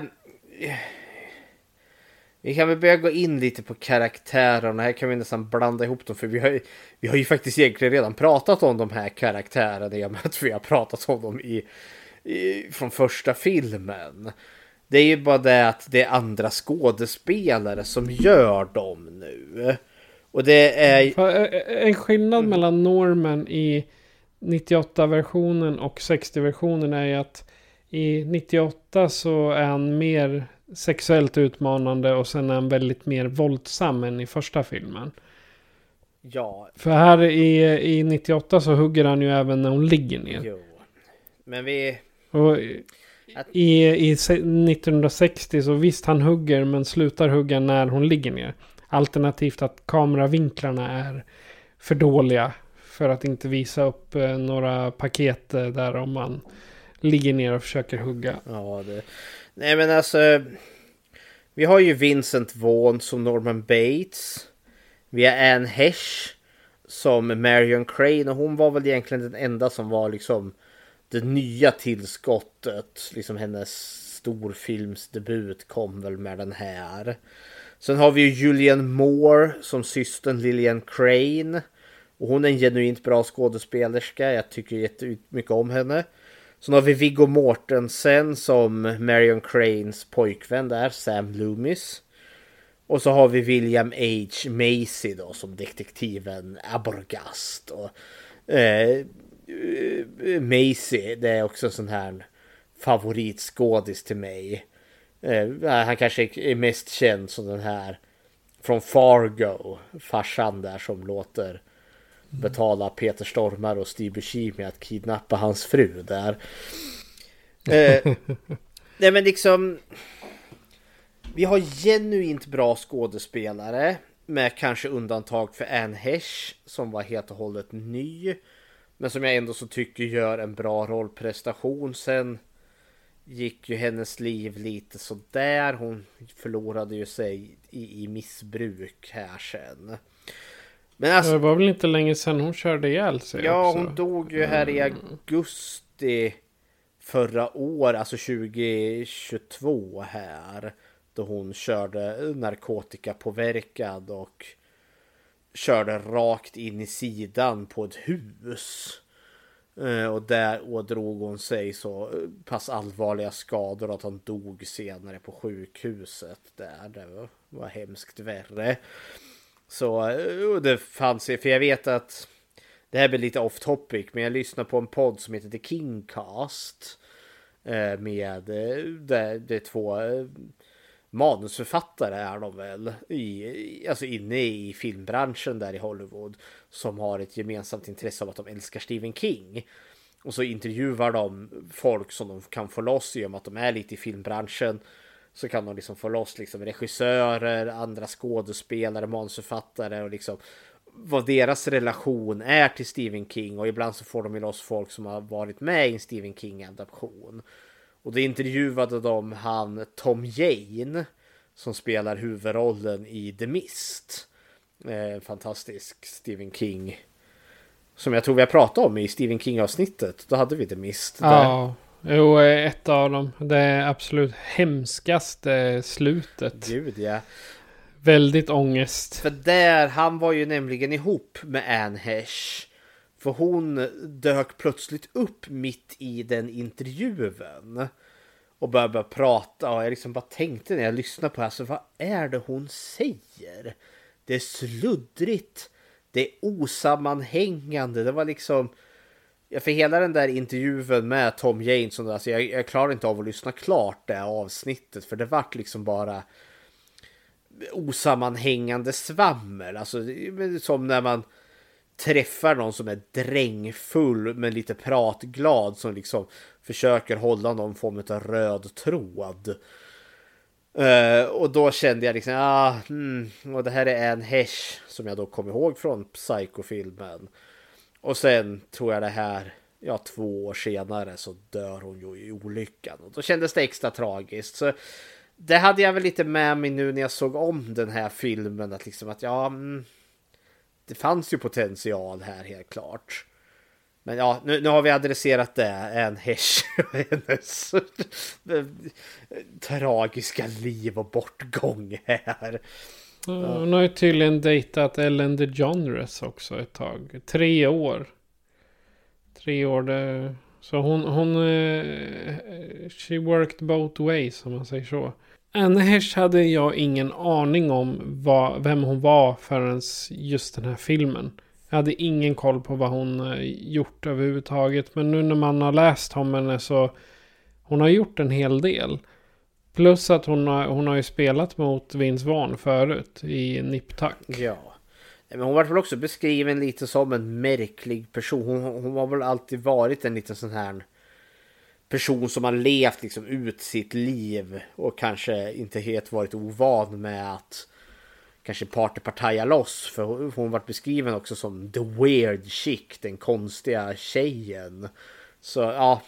Vi kan väl börja gå in lite på karaktärerna. Här kan vi nästan blanda ihop dem. För vi har ju faktiskt egentligen redan pratat om de här karaktärerna. I och med att vi har pratat om dem från första filmen. Det är ju bara det att det är andra skådespelare som gör dem nu. Och det är... En skillnad mellan Norman i 98-versionen och 60-versionen är ju att i 98 så är han mer sexuellt utmanande och sen är han väldigt mer våldsam än i första filmen. Ja. För här i 98 så hugger han ju även när hon ligger ner. Jo. Men vi... Och i 1960 så visst han hugger men slutar hugga när hon ligger ner. Alternativt att kameravinklarna är för dåliga för att inte visa upp några paket där om man ligger ner och försöker hugga. Ja, nej men alltså vi har ju Vincent Vaughn som Norman Bates. Vi har Anne Hesh som Marion Crane och hon var väl egentligen den enda som var liksom det nya tillskottet, liksom hennes storfilmsdebut kom väl med den här. Sen har vi ju Julianne Moore som systern Lillian Crane. Och hon är en genuint bra skådespelerska. Jag tycker jättemycket om henne. Sen har vi Viggo Mortensen som Marion Cranes pojkvän där, Sam Loomis. Och så har vi William H. Macy då som detektiven Abergast. Och Macy, det är också en sån här favoritskådis till mig. Han kanske är mest känd som den här från Fargo, farsan där som låter betala Peter Stormare och Steve Buscemi att kidnappa hans fru där. Nej men liksom, vi har genuint bra skådespelare med kanske undantag för Anne Heche som var helt och hållet ny, men som jag ändå så tycker gör en bra rollprestation. Sen gick ju hennes liv lite så där. Hon förlorade ju sig i missbruk här sen. Men alltså, det var väl inte länge sedan hon körde ihjäl sig. Ja, också. hon dog ju här i augusti förra år, alltså 2022 här, då hon körde narkotikapåverkad och körde rakt in i sidan på ett hus. Och där ådrog hon sig så pass allvarliga skador att han dog senare på sjukhuset där. Det var hemskt värre. Så det fanns, för jag vet att det här blir lite off topic, men jag lyssnar på en podd som heter The Kingcast med det två manusförfattare är de väl alltså inne i filmbranschen där i Hollywood, som har ett gemensamt intresse av att de älskar Stephen King. Och så intervjuar de folk som de kan få loss i, om att de är lite i filmbranschen. Så kan de liksom få loss liksom regissörer, andra skådespelare, manusförfattare och liksom vad deras relation är till Stephen King. Och ibland så får de ju loss folk som har varit med i en Stephen King-adaption. Och då intervjuade de Tom Jane som spelar huvudrollen i The Mist. Fantastisk Stephen King. Som jag tror vi har pratat om i Stephen King-avsnittet. Då hade vi The Mist. Ja, jo, ett av dem. Det är absolut hemskaste slutet. Gud, ja. Väldigt ångest. För där, han var ju nämligen ihop med Anne Heche. För hon dök plötsligt upp mitt i den intervjun. Och började prata. Och jag liksom bara tänkte när jag lyssnade på det här. Så vad är det hon säger? Det är sluddrigt. Det är osammanhängande. Det var liksom... Ja, för hela den där intervjun med Tom Jane. Alltså jag klarar inte av att lyssna klart det här avsnittet. För det vart liksom bara... osammanhängande svammel. Alltså som när man träffar någon som är drängfull men lite pratglad, som liksom försöker hålla någon form av röd tråd. Och då kände jag liksom och det här är Anne Heche som jag då kom ihåg från Psycho-filmen. Och sen tror jag det här 2 år senare så dör hon ju i olyckan. Och då kändes det extra tragiskt. Så det hade jag väl lite med mig nu när jag såg om den här filmen. Att liksom att det fanns ju potential här helt klart. Men ja, nu har vi adresserat det. En Heche och hennes tragiska liv och bortgång här. Hon har ju tydligen dejtat Ellen DeGeneres också ett tag. 3 år. 3 år det... Så hon she worked both ways, om man säger så. Anne Heche hade jag ingen aning om vem hon var förrän just den här filmen. Jag hade ingen koll på vad hon gjort överhuvudtaget. Men nu när man har läst om henne så... Hon har gjort en hel del. Plus att hon har ju spelat mot Vince Vaughn förut i Nip Tuck. Ja. Men hon var väl också beskriven lite som en märklig person. Hon har väl alltid varit en liten sån här person som har levt liksom ut sitt liv och kanske inte helt varit ovan med att kanske partaja loss. För hon var beskriven också som the weird chick, den konstiga tjejen. Så ja...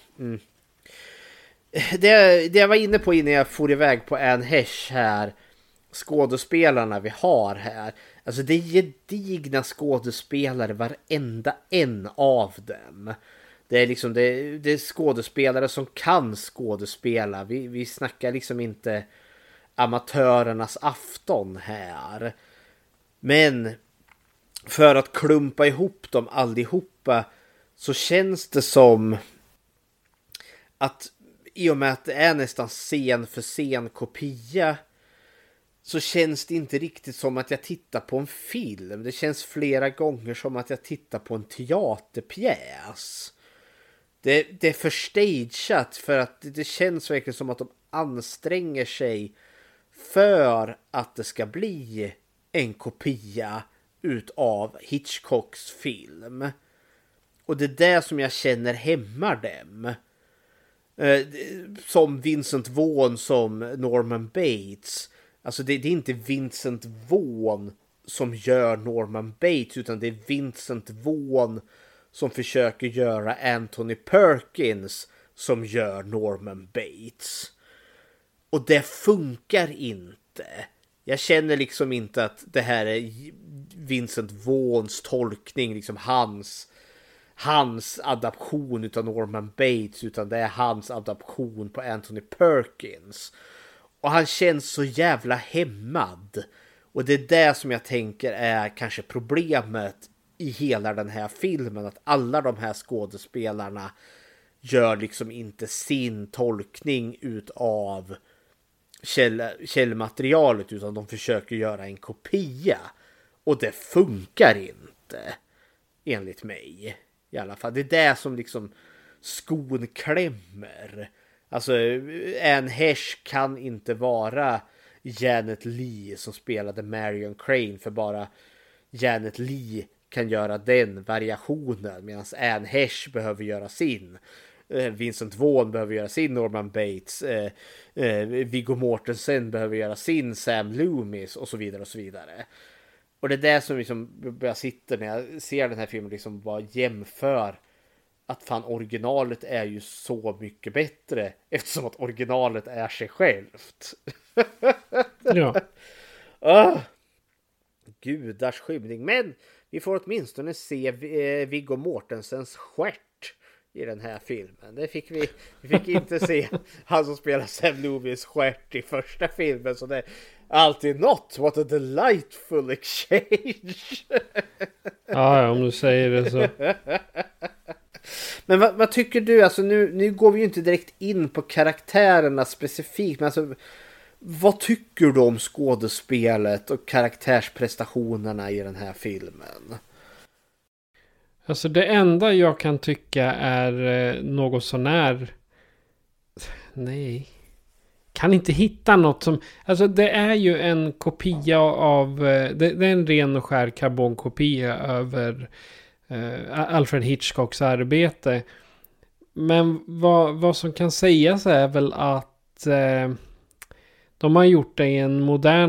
Det jag var inne på innan jag for iväg på Anne Heche här, skådespelarna vi har här, alltså det är gedigna skådespelare varenda en av dem. Det är liksom det är skådespelare som kan skådespela. Vi snackar liksom inte amatörernas afton här. Men för att klumpa ihop dem allihopa så känns det som att i och med att det är nästan scen för scen kopia så känns det inte riktigt som att jag tittar på en film. Det känns flera gånger som att jag tittar på en teaterpjäs. Det är för stageat för att det känns verkligen som att de anstränger sig för att det ska bli en kopia utav Hitchcocks film. Och det är det som jag känner hämmar dem. Som Vincent Vaughn som Norman Bates. Alltså det är inte Vincent Vaughn som gör Norman Bates, utan det är Vincent Vaughn som försöker göra Anthony Perkins som gör Norman Bates. Och det funkar inte. Jag känner liksom inte att det här är Vincent Vaughns tolkning, liksom hans adaption utav Norman Bates, utan det är hans adaption på Anthony Perkins. Och han känns så jävla hämmad. Och det är det som jag tänker är kanske problemet i hela den här filmen. Att alla de här skådespelarna gör liksom inte sin tolkning utav källmaterialet, utan de försöker göra en kopia. Och det funkar inte, enligt mig. I alla fall, det är det som liksom skon klämmer. Alltså, Anne Heche kan inte vara Janet Leigh som spelade Marion Crane, för bara Janet Leigh kan göra den variationen, medan Anne Heche behöver göra sin. Vincent Vaughn behöver göra sin Norman Bates. Viggo Mortensen behöver göra sin Sam Loomis och så vidare och så vidare. Och det är det som liksom jag sitter när jag ser den här filmen liksom bara jämför att fan originalet är ju så mycket bättre eftersom att originalet är sig självt. Ja. Gudars skymning. Men vi får åtminstone se Viggo Mortensens stjärt i den här filmen. Det fick vi fick inte se han som spelar Sam Loomis stjärt i första filmen, så det är alltid not. What a delightful exchange. Ja, om du säger det så. Men vad tycker du? Alltså nu går vi ju inte direkt in på karaktärerna specifikt, men alltså, vad tycker du om skådespelet och karaktärsprestationerna i den här filmen? Alltså det enda jag kan tycka är något sånär. Nej. Kan inte hitta något som. Alltså det är ju en kopia av. Det är en ren och skär karbonkopia över Alfred Hitchcocks arbete. Men vad som kan sägas är väl att de har gjort det i en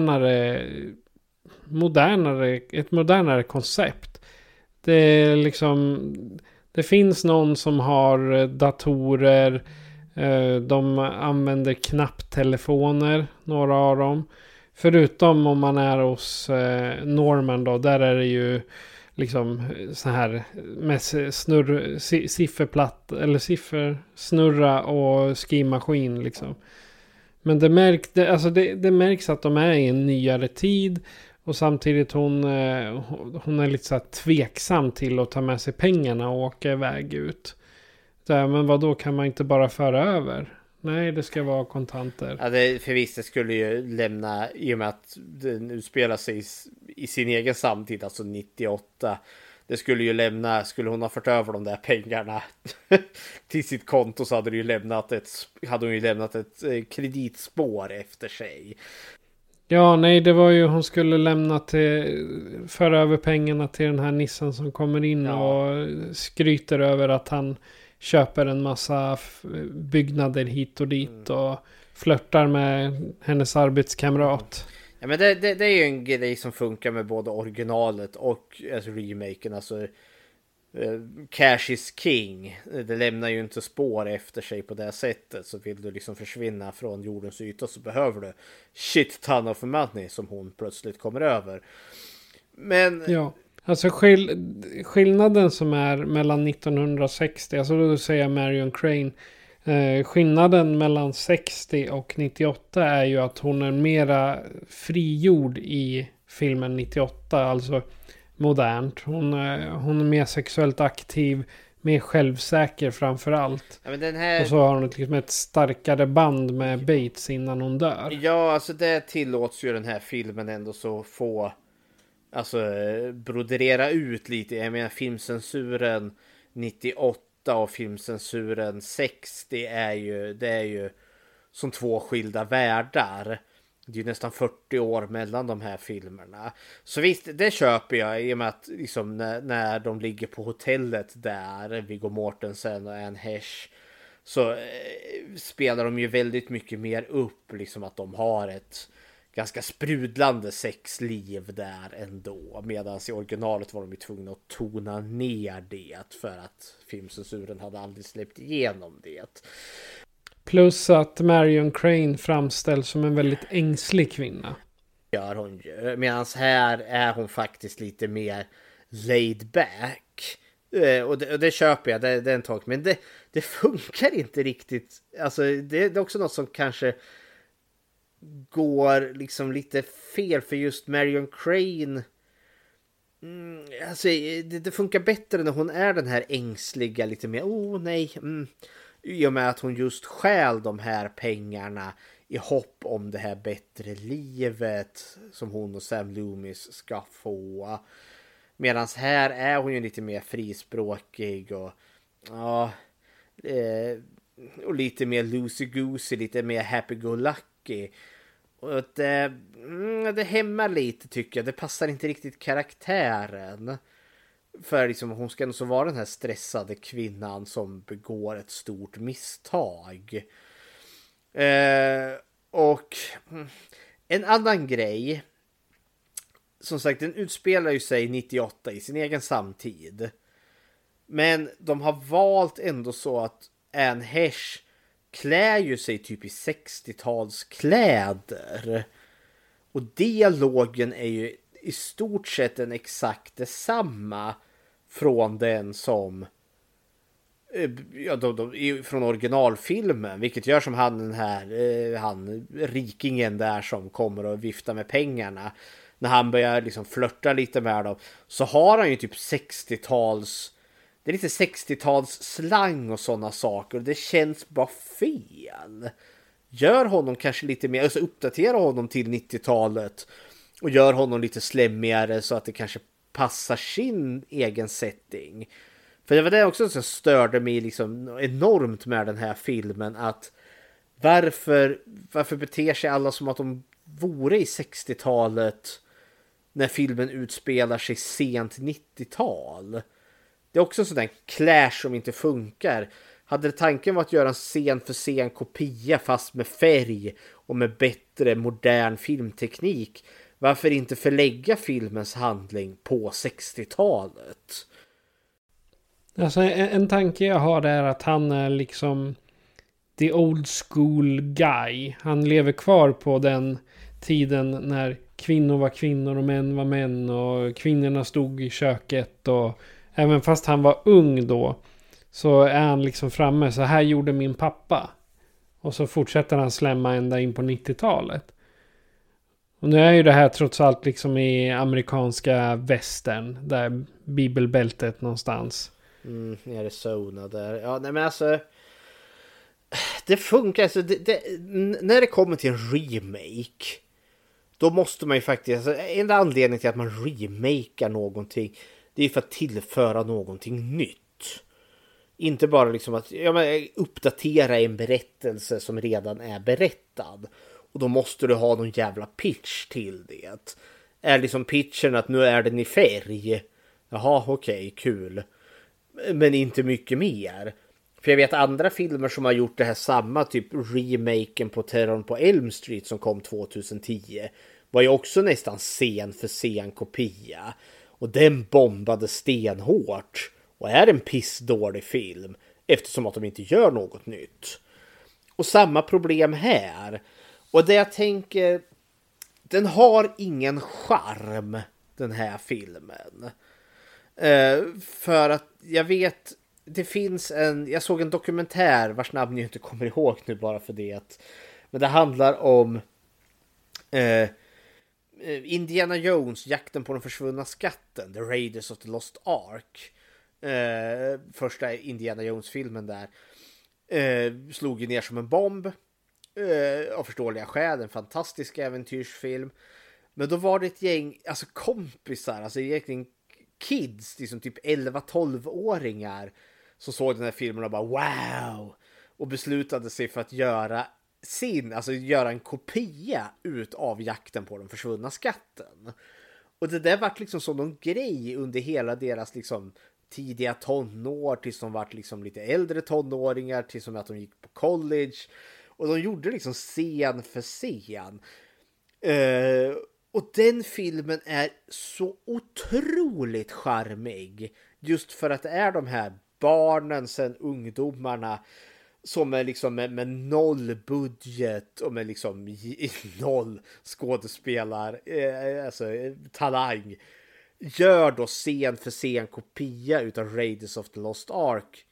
ett modernare koncept. Det är liksom, det finns någon som har datorer, de använder knapptelefoner, några av dem. Förutom om man är hos Norman då, där är det ju liksom så här med sifferplatt eller siffersnurra och skrivmaskin liksom. Men det märks att de är i en nyare tid. Och samtidigt hon är lite så här tveksam till att ta med sig pengarna och åka iväg ut. Men vad då, kan man inte bara föra över? Nej, det ska vara kontanter. Ja, det förvisso skulle ju lämna, i och med att den utspelar sig i sin egen samtid, alltså 98. Det skulle ju lämna, skulle hon ha fört över de där pengarna till sitt konto, så hade hon ju lämnat ett kreditspår efter sig. Ja, nej, det var ju hon skulle föra över pengarna till den här nissen som kommer in och skryter över att han köper en massa byggnader hit och dit och flörtar med hennes arbetskamrat. Ja, men det är ju en grej som funkar med både originalet och alltså remaken. Alltså cash is king. Det lämnar ju inte spår efter sig på det sättet. Så vill du liksom försvinna från jordens yta, så behöver du shit ton of money som hon plötsligt kommer över. Men ja, Alltså skillnaden som är mellan 1960, alltså då säger jag Marion Crane. Skillnaden mellan 60 och 98 är ju att hon är mera frigjord i filmen 98. Alltså modernt. Hon är mer sexuellt aktiv. Mer självsäker framför allt. Ja, men den här... Och så har hon liksom ett starkare band med Bates innan hon dör. Ja, alltså det tillåts ju den här filmen ändå så få... Alltså broderera ut lite. Jag menar filmcensuren 98 och filmcensuren 60 det är ju som två skilda världar. Det är ju nästan 40 år mellan de här filmerna. Så visst, det köper jag i och med att liksom, när de ligger på hotellet där, Viggo Mortensen och Anne Heche, så spelar de ju väldigt mycket mer upp liksom att de har ett ganska sprudlande sexliv där ändå. Medan i originalet var de ju tvungna att tona ner det för att filmcensuren hade aldrig släppt igenom det. Plus att Marion Crane framställs som en väldigt ängslig kvinna. Gör hon ju. Medan här är hon faktiskt lite mer laid back. Och det köper jag, det är en tag. Men det funkar inte riktigt. Alltså det är också något som kanske går liksom lite fel för just Marion Crane. Alltså det funkar bättre när hon är den här ängsliga, lite mer, nej. I och med att hon just stjäl de här pengarna i hopp om det här bättre livet som hon och Sam Loomis ska få. Medan här är hon ju lite mer frispråkig och och lite mer loosey-goosey, lite mer happy-go-lucky. Och det hämmar lite tycker jag. Det passar inte riktigt karaktären. För liksom, hon ska nog så vara den här stressade kvinnan som begår ett stort misstag. Och en annan grej. Som sagt, den utspelar ju sig 98 i sin egen samtid. Men de har valt ändå så att Anne Heche klär ju sig typ i 60-talskläder. Och dialogen är ju i stort sett en exakt detsamma från den som från originalfilmen, vilket gör som han rikingen där som kommer och viftar med pengarna, när han börjar liksom flirta lite med dem, så har han ju typ 60-tals, det är lite 60-tals slang och sådana saker, och det känns bara fel. Gör honom kanske lite mer, alltså uppdatera honom till 90-talet och gör honom lite slemmigare så att det kanske passar sin egen setting. För det var det också som störde mig liksom enormt med den här filmen, att varför beter sig alla som att de vore i 60-talet när filmen utspelar sig sent 90-tal. Det är också en sån där clash som inte funkar. Hade tanken varit att göra en scen för scen kopia fast med färg och med bättre modern filmteknik, varför inte förlägga filmens handling på 60-talet? Alltså en tanke jag har är att han är liksom the old school guy. Han lever kvar på den tiden när kvinnor var kvinnor och män var män och kvinnorna stod i köket, och även fast han var ung då så är han liksom framme, så här gjorde min pappa. Och så fortsätter han slämma ända in på 90-talet. Och nu är ju det här trots allt liksom i amerikanska västern, där bibelbältet någonstans. Arizona där. Ja, nej men alltså det funkar, alltså när det kommer till en remake, då måste man ju faktiskt, alltså, en anledning till att man remakear någonting, det är för att tillföra någonting nytt. Inte bara liksom att uppdatera en berättelse som redan är berättad. Och då måste du ha någon jävla pitch till det. Är liksom pitchen att nu är den i färg? Jaha, okej, kul. Men inte mycket mer. För jag vet andra filmer som har gjort det här samma, typ remaken på Terrorn på Elm Street som kom 2010, var ju också nästan scen för scen kopia. Och den bombade stenhårt och är en pissdålig film eftersom att de inte gör något nytt. Och samma problem här. Och det jag tänker, den har ingen charm, den här filmen. För att jag vet, det finns jag såg en dokumentär vars namn jag inte kommer ihåg nu bara för det. Men det handlar om Indiana Jones, jakten på den försvunna skatten, The Raiders of the Lost Ark. Första Indiana Jones-filmen där. Slog ju ner som en bomb. Av förståeliga skäl, en fantastisk äventyrsfilm. Men då var det ett gäng, alltså kompisar, alltså egentligen kids, liksom typ 11-12-åringar som såg den här filmen och bara wow! Och beslutade sig för att göra en kopia ut av jakten på den försvunna skatten. Och det där var liksom som någon grej under hela deras liksom tidiga tonår, tills de var liksom lite äldre tonåringar, tills att de gick på college. Och de gjorde liksom scen för scen. Och den filmen är så otroligt charmig. Just för att det är de här barnen, sen ungdomarna, som är liksom med noll budget och med liksom noll skådespelar, alltså talang, gör då scen för scen kopia utav Raiders of the Lost Ark.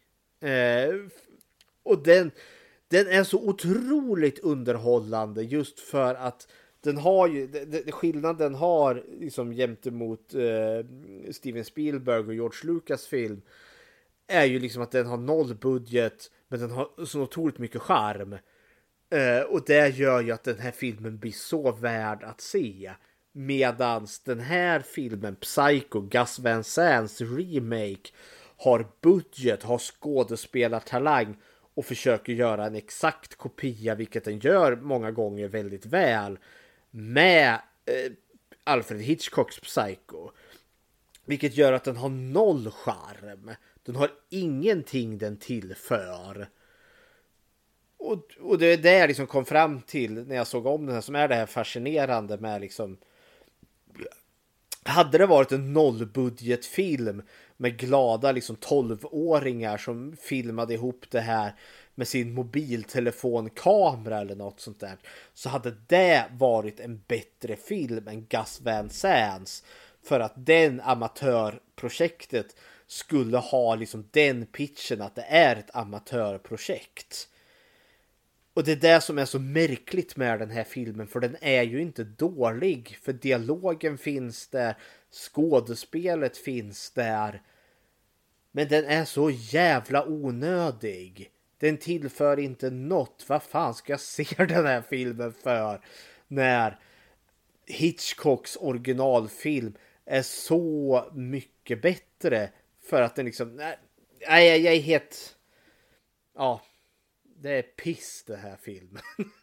Och den är så otroligt underhållande just för att den har ju, skillnaden har liksom gentemot Steven Spielberg och George Lucas film är ju liksom att den har noll budget, men den har så otroligt mycket charm. Och det gör ju att den här filmen blir så värd att se. Medans den här filmen, Psycho, Gus Van Sants remake, har budget, har skådespelartalang och försöker göra en exakt kopia, vilket den gör många gånger väldigt väl, med Alfred Hitchcocks Psycho. Vilket gör att den har noll charm. Den har ingenting den tillför. Och det är det jag liksom kom fram till när jag såg om den här, som är det här fascinerande med liksom, hade det varit en nollbudgetfilm med glada liksom 12-åringar som filmade ihop det här med sin mobiltelefonkamera eller något sånt där, så hade det varit en bättre film än Gus Van Sants, för att den amatörprojektet skulle ha liksom den pitchen att det är ett amatörprojekt. Och det är det som är så märkligt med den här filmen, för den är ju inte dålig, för dialogen finns där, skådespelet finns där, men den är så jävla onödig. Den tillför inte något. Vad fan ska jag se den här filmen för, när Hitchcocks originalfilm är så mycket bättre? För att den liksom, nej, jag är helt, ja, det är piss det här filmen.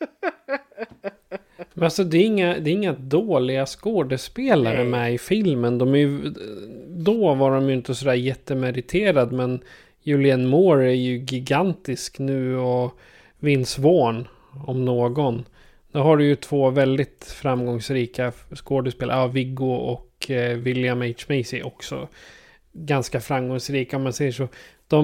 Men alltså det är inga dåliga skådespelare med i filmen. Då var de ju inte sådär jättemeriterade, men Julianne Moore är ju gigantisk nu, och Vince Vaughn om någon. Då har du ju två väldigt framgångsrika skådespelare. Ja, Viggo och William H. Macy också. Ganska framgångsrika om man säger så.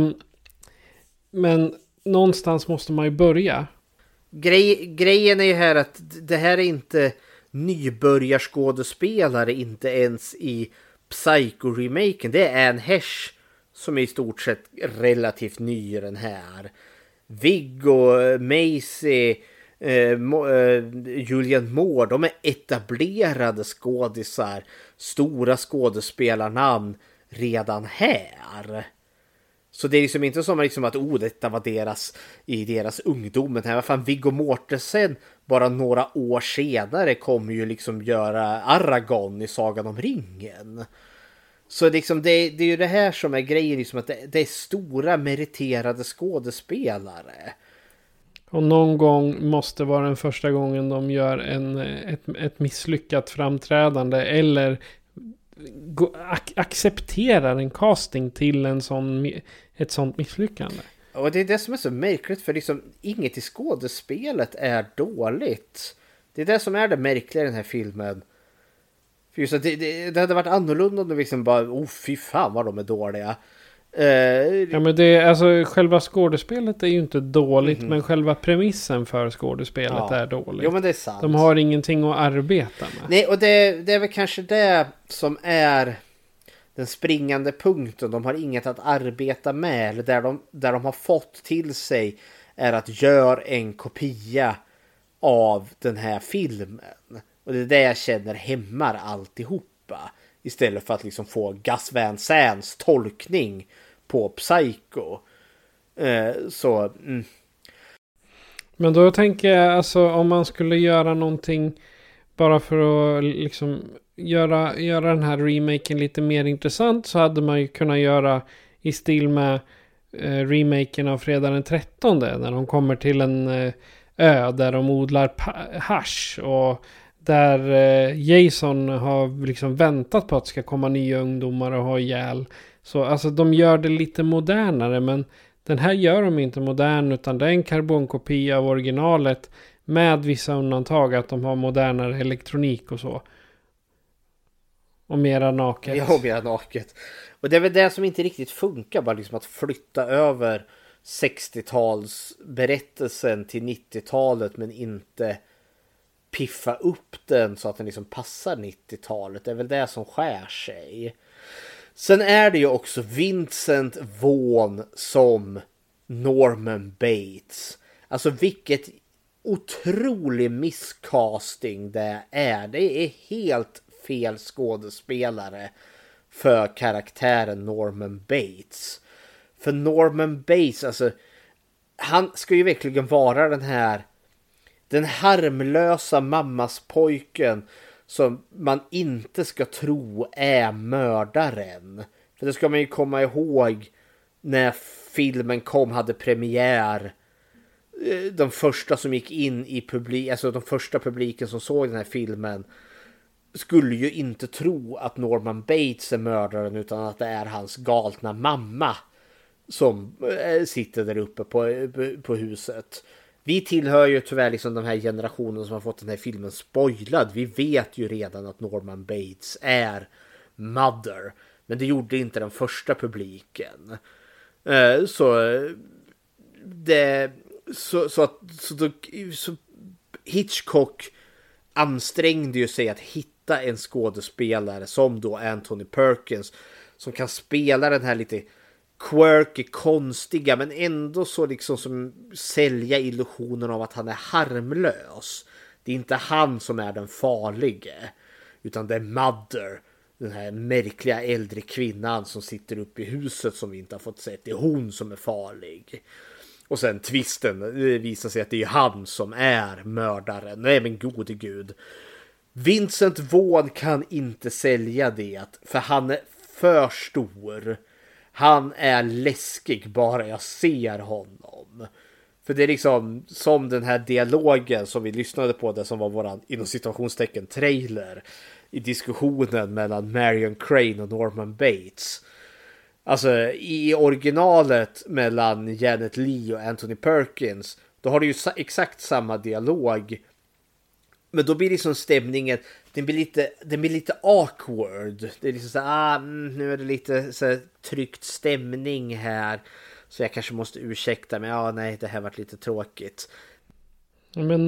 Men någonstans måste man ju börja. Grejen är ju här att det här är inte nybörjarskådespelare, inte ens i Psycho-remaken. Det är Anne Hesh som är i stort sett relativt ny i den här. Viggo, Macy, Julianne Moore, de är etablerade skådisar, stora skådespelarnamn redan här. Så det är liksom inte som liksom att detta var i deras ungdomen här. Vad fan, Viggo Mortensen bara några år senare kommer ju liksom göra Aragorn i Sagan om ringen. Så liksom det är ju det här som är grejen, liksom att det är stora meriterade skådespelare. Och någon gång måste vara den första gången de gör ett misslyckat framträdande, eller accepterar en casting till ett sånt misslyckande. Och det är det som är så märkligt, för liksom inget i skådespelet är dåligt. Det är det som är det märkliga i den här filmen. För just att det hade varit annorlunda om det liksom bara, fy fan vad de är dåliga. Ja, men det är, alltså, själva skådespelet är ju inte dåligt, men själva premissen för skådespelet är dåligt. Jo, men det är sant. De har ingenting att arbeta med. Nej, och det är väl kanske det som är den springande punkten. De har inget att arbeta med. Eller där de har fått till sig är att göra en kopia av den här filmen. Och det är det jag känner hämmar alltihopa. Istället för att liksom få Gus Van Sants tolkning på Psycho. Men då tänker jag, alltså, om man skulle göra någonting bara för att liksom göra den här remaken lite mer intressant, så hade man ju kunnat göra i stil med remaken av Fredag den 13, när de kommer till en ö där de odlar hasch, och där Jason har liksom väntat på att det ska komma nya ungdomar och ha ihjäl. Så alltså de gör det lite modernare, men den här gör de inte modern, utan det är en karbonkopia av originalet med vissa undantag, att de har modernare elektronik och så. Och mera naket. Ja, mera naket. Och det är väl det som inte riktigt funkar, bara liksom att flytta över 60-tals berättelsen till 90-talet, men inte piffa upp den så att den liksom passar 90-talet. Det är väl det som skär sig. Sen är det ju också Vincent Vaughn som Norman Bates. Alltså vilket otrolig miscasting det är. Det är helt fel skådespelare för karaktären Norman Bates. För Norman Bates, alltså, han ska ju verkligen vara den harmlösa mammas pojken som man inte ska tro är mördaren. För det ska man ju komma ihåg när filmen hade premiär. De första som gick in i alltså de första publiken som såg den här filmen skulle ju inte tro att Norman Bates är mördaren, utan att det är hans galna mamma som sitter där uppe på huset. Vi tillhör ju tyvärr liksom den här generationen som har fått den här filmen spoilad. Vi vet ju redan att Norman Bates är Mother. Men det gjorde inte den första publiken. Så Hitchcock ansträngde ju sig att hitta en skådespelare som då Anthony Perkins, som kan spela den här lite quirky, konstiga, men ändå så liksom som sälja illusionen av att han är harmlös. Det är inte han som är den farlige, utan det är Mother, den här märkliga äldre kvinnan som sitter uppe i huset som vi inte har fått se. Det är hon som är farlig. Och sen twisten, det visar sig att det är han som är mördaren. Nej men gode gud. Vincent Vaughn kan inte sälja det, för han är för stor. Han är läskig bara jag ser honom. För det är liksom som den här dialogen som vi lyssnade på, det som var våran inom situationstecken trailer i diskussionen mellan Marion Crane och Norman Bates. Alltså i originalet mellan Janet Leigh och Anthony Perkins, då har du ju exakt samma dialog. Men då blir liksom stämningen, den blir lite awkward. Det är liksom så nu är det lite så tryckt stämning här, så jag kanske måste ursäkta, men nej, det här varit lite tråkigt. Men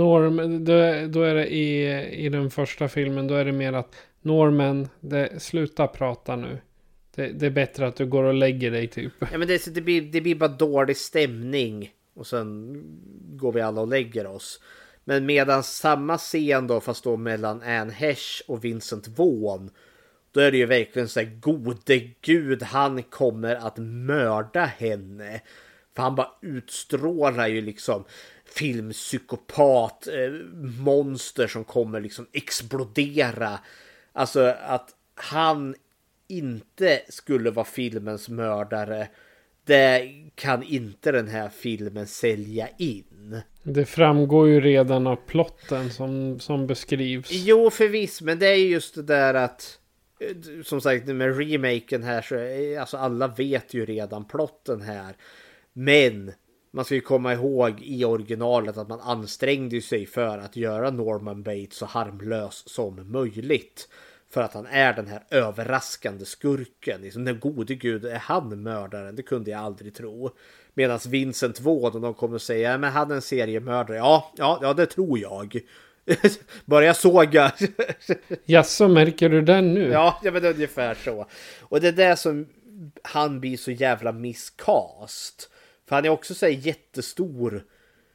då är det i den första filmen, då är det mer att Norman, sluta prata nu. Det är bättre att du går och lägger dig typ. Ja, men det blir bara dålig stämning, och sen går vi alla och lägger oss. Men medan samma scen då, fast då mellan Anne Heche och Vincent Vaughn, då är det ju verkligen så här, gode gud, han kommer att mörda henne. För han bara utstrålar ju liksom filmpsykopat, monster som kommer liksom explodera. Alltså att han inte skulle vara filmens mördare, det kan inte den här filmen sälja in. Det framgår ju redan av plotten som beskrivs. Jo, förviss, men det är just det där att, som sagt, med remaken här så alltså alla vet ju redan plotten här. Men man ska ju komma ihåg i originalet att man ansträngde sig för att göra Norman Bates så harmlös som möjligt. För att han är den här överraskande skurken. Liksom, den gode gud, är han mördaren? Det kunde jag aldrig tro. Medan Vincent Vaughn, och de kommer att säga, men han är en seriemördare. Ja, det tror jag. börja såga. Jaså, märker du den nu? Ja, men ungefär så. Och det är det som han blir så jävla miscast. För han är också så här jättestor.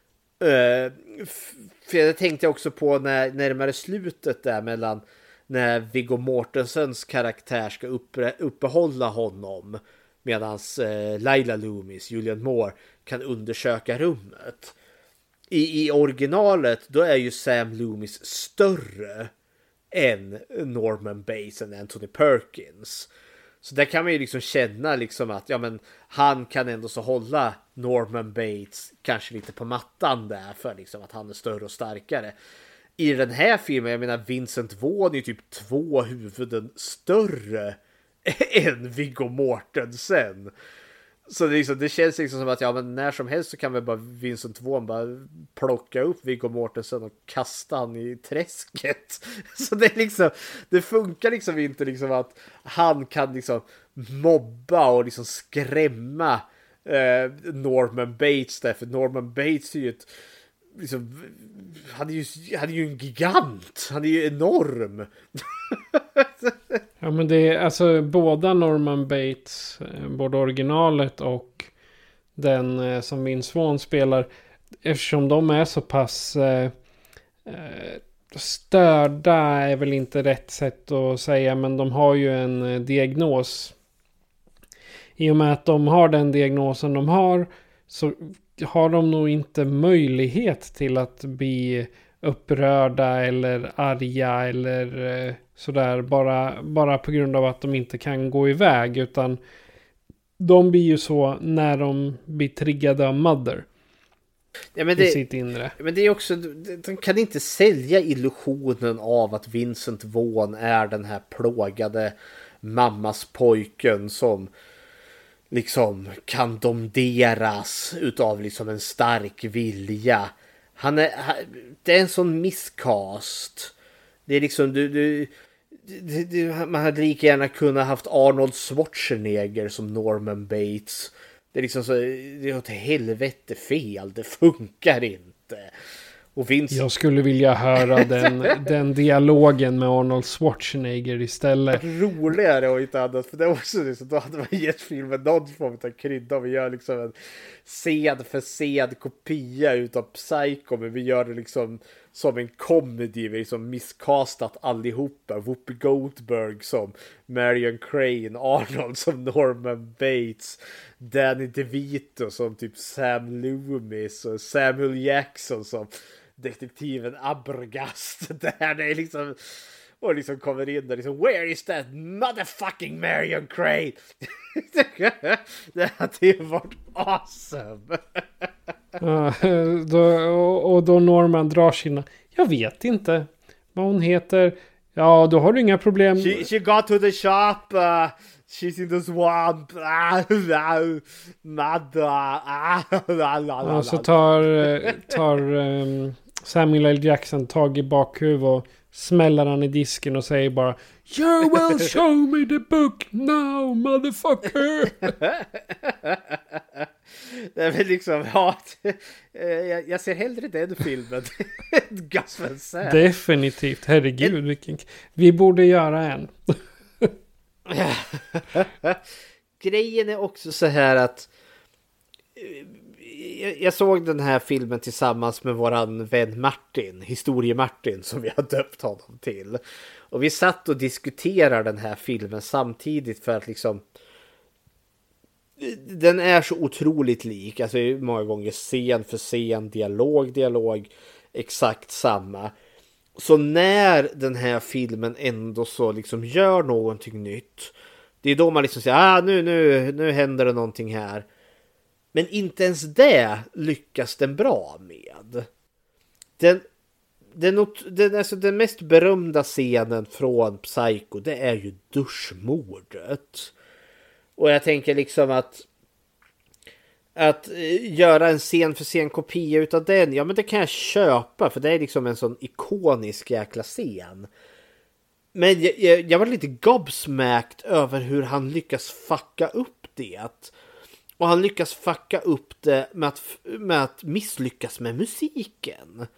För det tänkte jag också på när närmare slutet där mellan när Viggo Mortensens karaktär ska uppehålla honom medan Laila Loomis, Julianne Moore, kan undersöka rummet. I originalet då är ju Sam Loomis större än Norman Bates och Anthony Perkins. Så där kan man ju liksom känna liksom att ja, men han kan ändå så hålla Norman Bates kanske lite på mattan där för liksom att han är större och starkare. I den här filmen, jag menar Vincent Vaughn är typ 2 huvuden större än Viggo Mortensen. Så det känns liksom som att ja, men när som helst så kan vi bara Vincent Vaughn bara plocka upp Viggo Mortensen och kasta han i träsket. Så det är liksom, det funkar liksom inte liksom att han kan liksom mobba och liksom skrämma Norman Bates där, för Norman Bates är ju ett liksom, han är ju en gigant. Han är ju enorm. Ja, men det är alltså båda Norman Bates, både originalet och den som Vince Vaughn spelar, eftersom de är så pass störda är väl inte rätt sätt att säga, men de har ju en diagnos. I och med att de har den diagnosen de har, så har de nog inte möjlighet till att bli upprörda eller arga eller sådär bara på grund av att de inte kan gå iväg, utan de blir ju så när de blir triggade av Mother. Ja, men i sitt inre. Men det är också, de kan inte sälja illusionen av att Vincent Vaughn är den här plågade mammas pojken som liksom kan domderas utav liksom en stark vilja. Det är en sån miscast. Det är liksom man hade lika gärna kunnat haft Arnold Schwarzenegger som Norman Bates. Det är liksom så, det är åt helvete fel. Det funkar inte. Och jag skulle vilja höra den dialogen med Arnold Schwarzenegger istället. Roligare och inte annat. För det är också liksom, då hade man gett filmen någon form av krydda. Vi gör liksom en sed för sed kopia utav Psycho. Men vi gör det liksom som en comedy. Vi liksom miscastat allihopa. Whoopi Goldberg som Marion Crane. Arnold som Norman Bates. Danny DeVito som typ Sam Loomis. Och Samuel Jackson som detektiven Abergast. Där det är liksom, och liksom kommer in där liksom, where is that motherfucking Marion Crane? Det hade varit awesome. Då Norman drar sina, jag vet inte vad hon heter. Ja, då har du inga problem. She got to the shop. She's in the swamp. Ja, så tar Samuel L. Jackson tag i bakhuvudet och smäller han i disken och säger bara You will show me the book now, motherfucker. Det är väl liksom, ja, jag ser hellre den filmen. Gus Van Sant. Definitivt, herregud. Vi borde göra en. Grejen är också så här att jag såg den här filmen tillsammans med våran vän Martin, Historie-Martin som vi har döpt honom till. Och vi satt och diskuterade den här filmen samtidigt för att liksom den är så otroligt lik. Alltså många gånger scen för scen, dialog, exakt samma. Så när den här filmen ändå så liksom gör någonting nytt, det är då man liksom säger nu händer det någonting här. Men inte ens det lyckas den bra med. Alltså den mest berömda scenen från Psycho, det är ju duschmordet. Och jag tänker liksom att göra en scen för scen kopia utav den, ja men det kan jag köpa, för det är liksom en sån ikonisk jäkla scen. Men jag var lite gobsmacked över hur han lyckas fucka upp det. Och han lyckas fucka upp det med att misslyckas med musiken.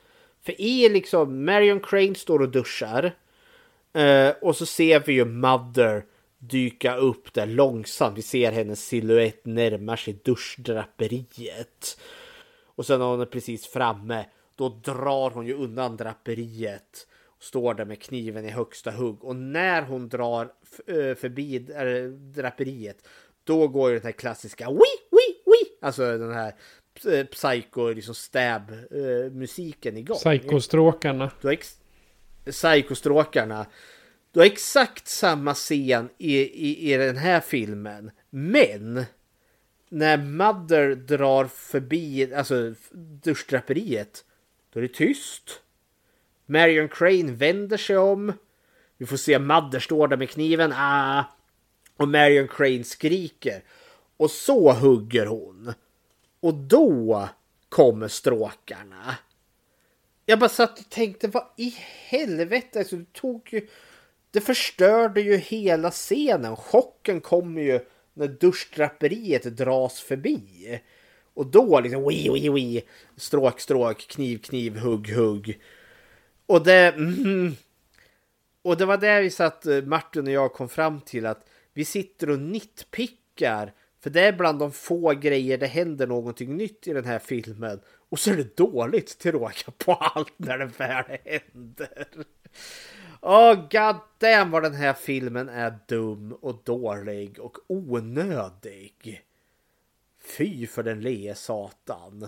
För i liksom Marion Crane står och duschar. Och så ser vi ju Mother dyka upp där långsamt. Vi ser hennes silhuett närmar sig duschdraperiet. Och sen när hon är precis framme, då drar hon ju undan draperiet. Och står där med kniven i högsta hugg. Och när hon drar förbi draperiet, då går ju den här klassiska wii. Alltså den här psycho liksom stab musiken igång. Psykostråkarna. Psykostråkarna. Du har exakt samma scen i den här filmen. Men när Mother drar förbi alltså duschdraperiet, då är det tyst. Marion Crane vänder sig om. Vi får se Mother står där med kniven. Och Marion Crane skriker. Och så hugger hon. Och då kommer stråkarna. Jag bara satt och tänkte, vad i helvete? Alltså, det förstörde ju hela scenen. Chocken kommer ju när duschdraperiet dras förbi. Och då liksom wii. Stråk, kniv, hugg. Och det var där vi satt, Martin och jag kom fram till att vi sitter och nitpickar. För det är bland de få grejer det händer någonting nytt i den här filmen. Och så är det dåligt till råka på allt när det väl händer. God damn vad den här filmen är dum och dålig och onödig. Fy för den lee satan.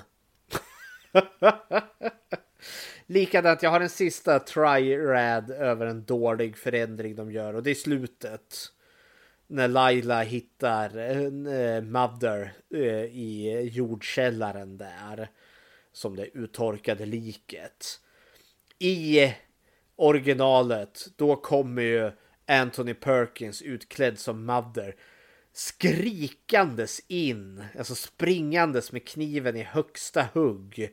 Likadant, jag har en sista try-rad över en dålig förändring de gör. Och det är slutet. När Laila hittar Mother i jordkällaren där. Som det uttorkade liket. I originalet, då kommer ju Anthony Perkins utklädd som Mother skrikandes in, alltså springandes med kniven i högsta hugg.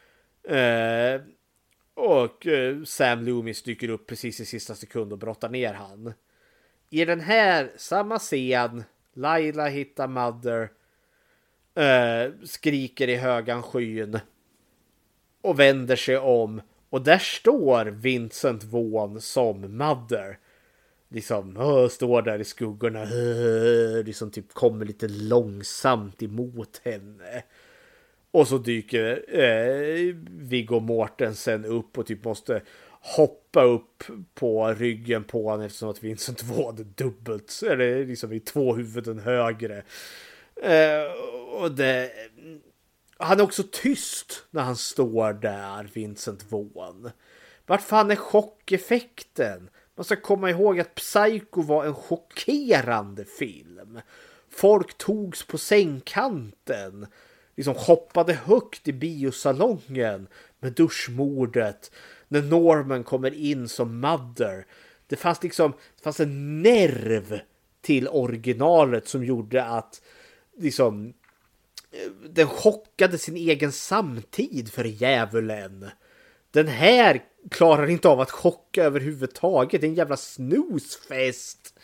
Och Sam Loomis dyker upp precis i sista sekund och brottar ner han. I den här samma scen, Laila hittar Mother, skriker i högan skyn och vänder sig om. Och där står Vincent Vaughn som Mother. Liksom står där i skuggorna. Liksom typ kommer lite långsamt emot henne. Och så dyker Viggo Mortensen upp och typ måste hoppa upp på ryggen på honom eftersom att Vincent Vaughn är dubbelt. Eller liksom i 2 huvuden högre. Och det... Han är också tyst när han står där, Vincent Vaughn. Vart fan är chockeffekten? Man ska komma ihåg att Psycho var en chockerande film. Folk togs på sängkanten. Liksom hoppade högt i biosalongen med duschmordet. När Norman kommer in som Mother. Det fanns en nerv till originalet som gjorde att liksom... Den chockade sin egen samtid för djävulen. Den här klarar inte av att chocka överhuvudtaget. Det är en jävla snusfest.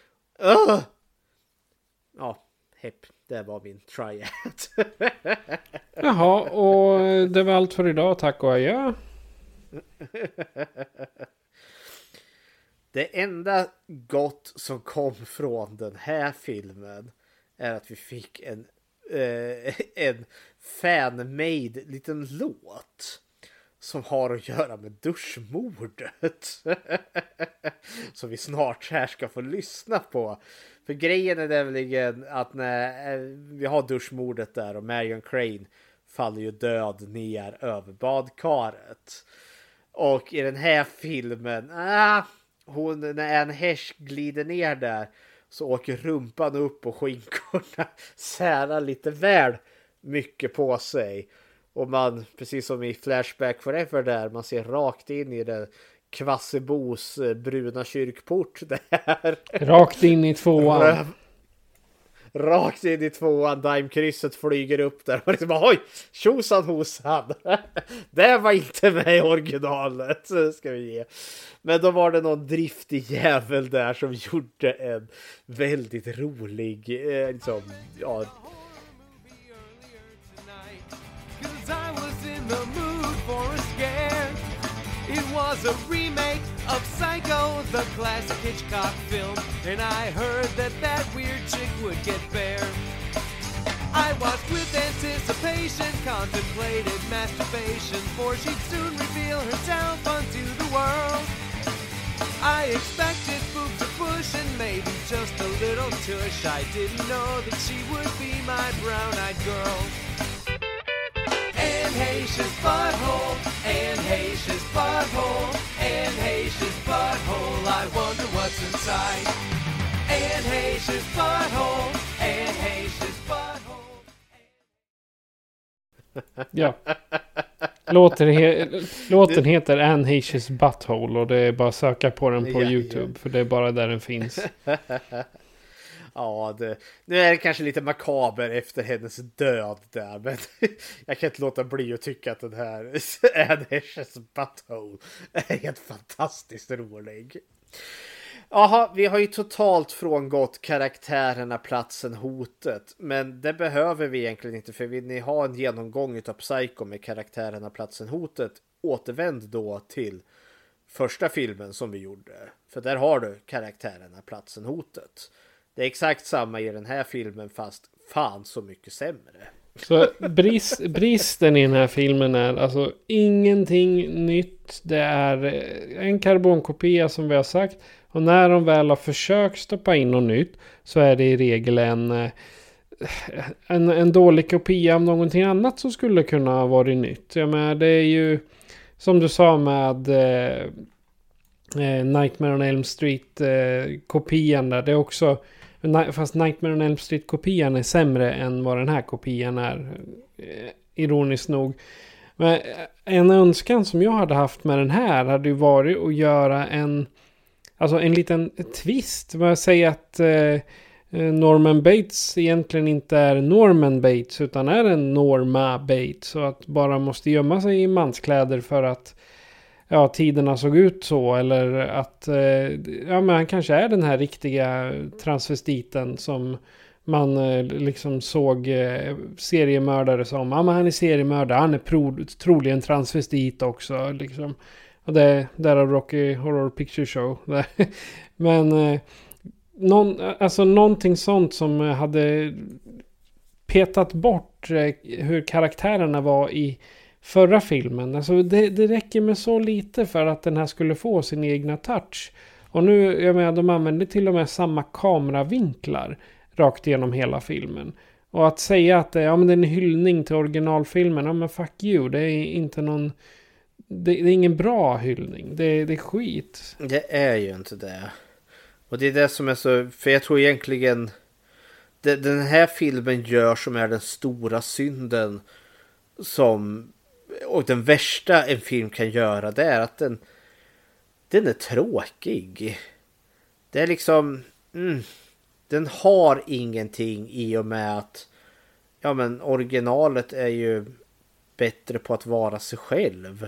Ja, hepp. Det var min tryat. Jaha, och det var allt för idag. Tack och adjö. Det enda gott som kom från den här filmen är att vi fick en fan-made liten låt som har att göra med duschmordet. Som vi snart här ska få lyssna på. För grejen är nämligen att när vi har duschmordet där och Marion Crane faller ju död ner över badkaret. Och i den här filmen när en häst glider ner där så åker rumpan upp och skinkorna särar lite väl mycket på sig. Och man, precis som i Flashback Forever där, man ser rakt in i den Kvassebos bruna kyrkport där. Rakt in i 2:an. Rakt in i 2:an, Daimkrysset flyger upp där. Och liksom, oj, tjosan hosan. Det var inte med i originalet, ska vi ge. Men då var det någon driftig jävel där som gjorde en väldigt rolig, liksom, ja... I was in the mood for a scare. was a remake of Psycho, the classic Hitchcock film, and I heard that weird chick would get bare. I watched with anticipation, contemplated masturbation, for she'd soon reveal herself unto the world. I expected boobs to push and maybe just a little tush. I didn't know that she would be my brown-eyed girl. Anne Heche's butthole, Anne Heche's butthole, Anne Heche's butthole, I wonder what's inside. Anne Heche's butthole, Anne Heche's butthole. Ja. Låten heter Anne Heche's Butthole och det är bara att söka på den på YouTube för det är bara där den finns. Ja, nu är det kanske lite makaber efter hennes död där, men jag kan inte låta bli att tycka att den här Anne Heche's Butthole är helt fantastiskt rolig. Jaha, vi har ju totalt frångått karaktärerna, platsen, hotet. Men det behöver vi egentligen inte, för vill ni ha en genomgång utav Psycho med karaktärerna, platsen, hotet, återvänd då till första filmen som vi gjorde. För där har du karaktärerna, platsen, hotet. Det är exakt samma i den här filmen, fast fan så mycket sämre. Så bristen i den här filmen är alltså ingenting nytt. Det är en karbonkopia som vi har sagt. Och när de väl har försökt stoppa in något nytt så är det i regel en dålig kopia av någonting annat som skulle kunna ha varit nytt. Jag menar, det är ju som du sa med Nightmare on Elm Street kopian där. Det är också, fast Nightmare on Elm Street kopian är sämre än vad den här kopian är, ironiskt nog. Men en önskan som jag hade haft med den här hade ju varit att göra en liten twist. Vad jag säger att Norman Bates egentligen inte är Norman Bates utan är en Norma Bates. Så att bara måste gömma sig i manskläder för att tiderna såg ut så. Eller att men han kanske är den här riktiga transvestiten som man liksom såg seriemördare som. Men han är seriemördare, han är troligen transvestit också liksom. Och det där är Rocky Horror Picture Show. Men någonting sånt som hade petat bort hur karaktärerna var i förra filmen. Alltså det räcker med så lite för att den här skulle få sin egna touch. Och nu, jag menar, de använder till och med samma kameravinklar rakt igenom hela filmen. Och att säga att det är en hyllning till originalfilmen, men fuck you, det är inte någon... Det är ingen bra hyllning. Det är skit. Det är ju inte det. Och det är det som är så... För jag tror egentligen... Den här filmen gör som är den stora synden som... Och den värsta en film kan göra, det är att den är tråkig. Det är liksom... den har ingenting i och med att... originalet är ju bättre på att vara sig själv.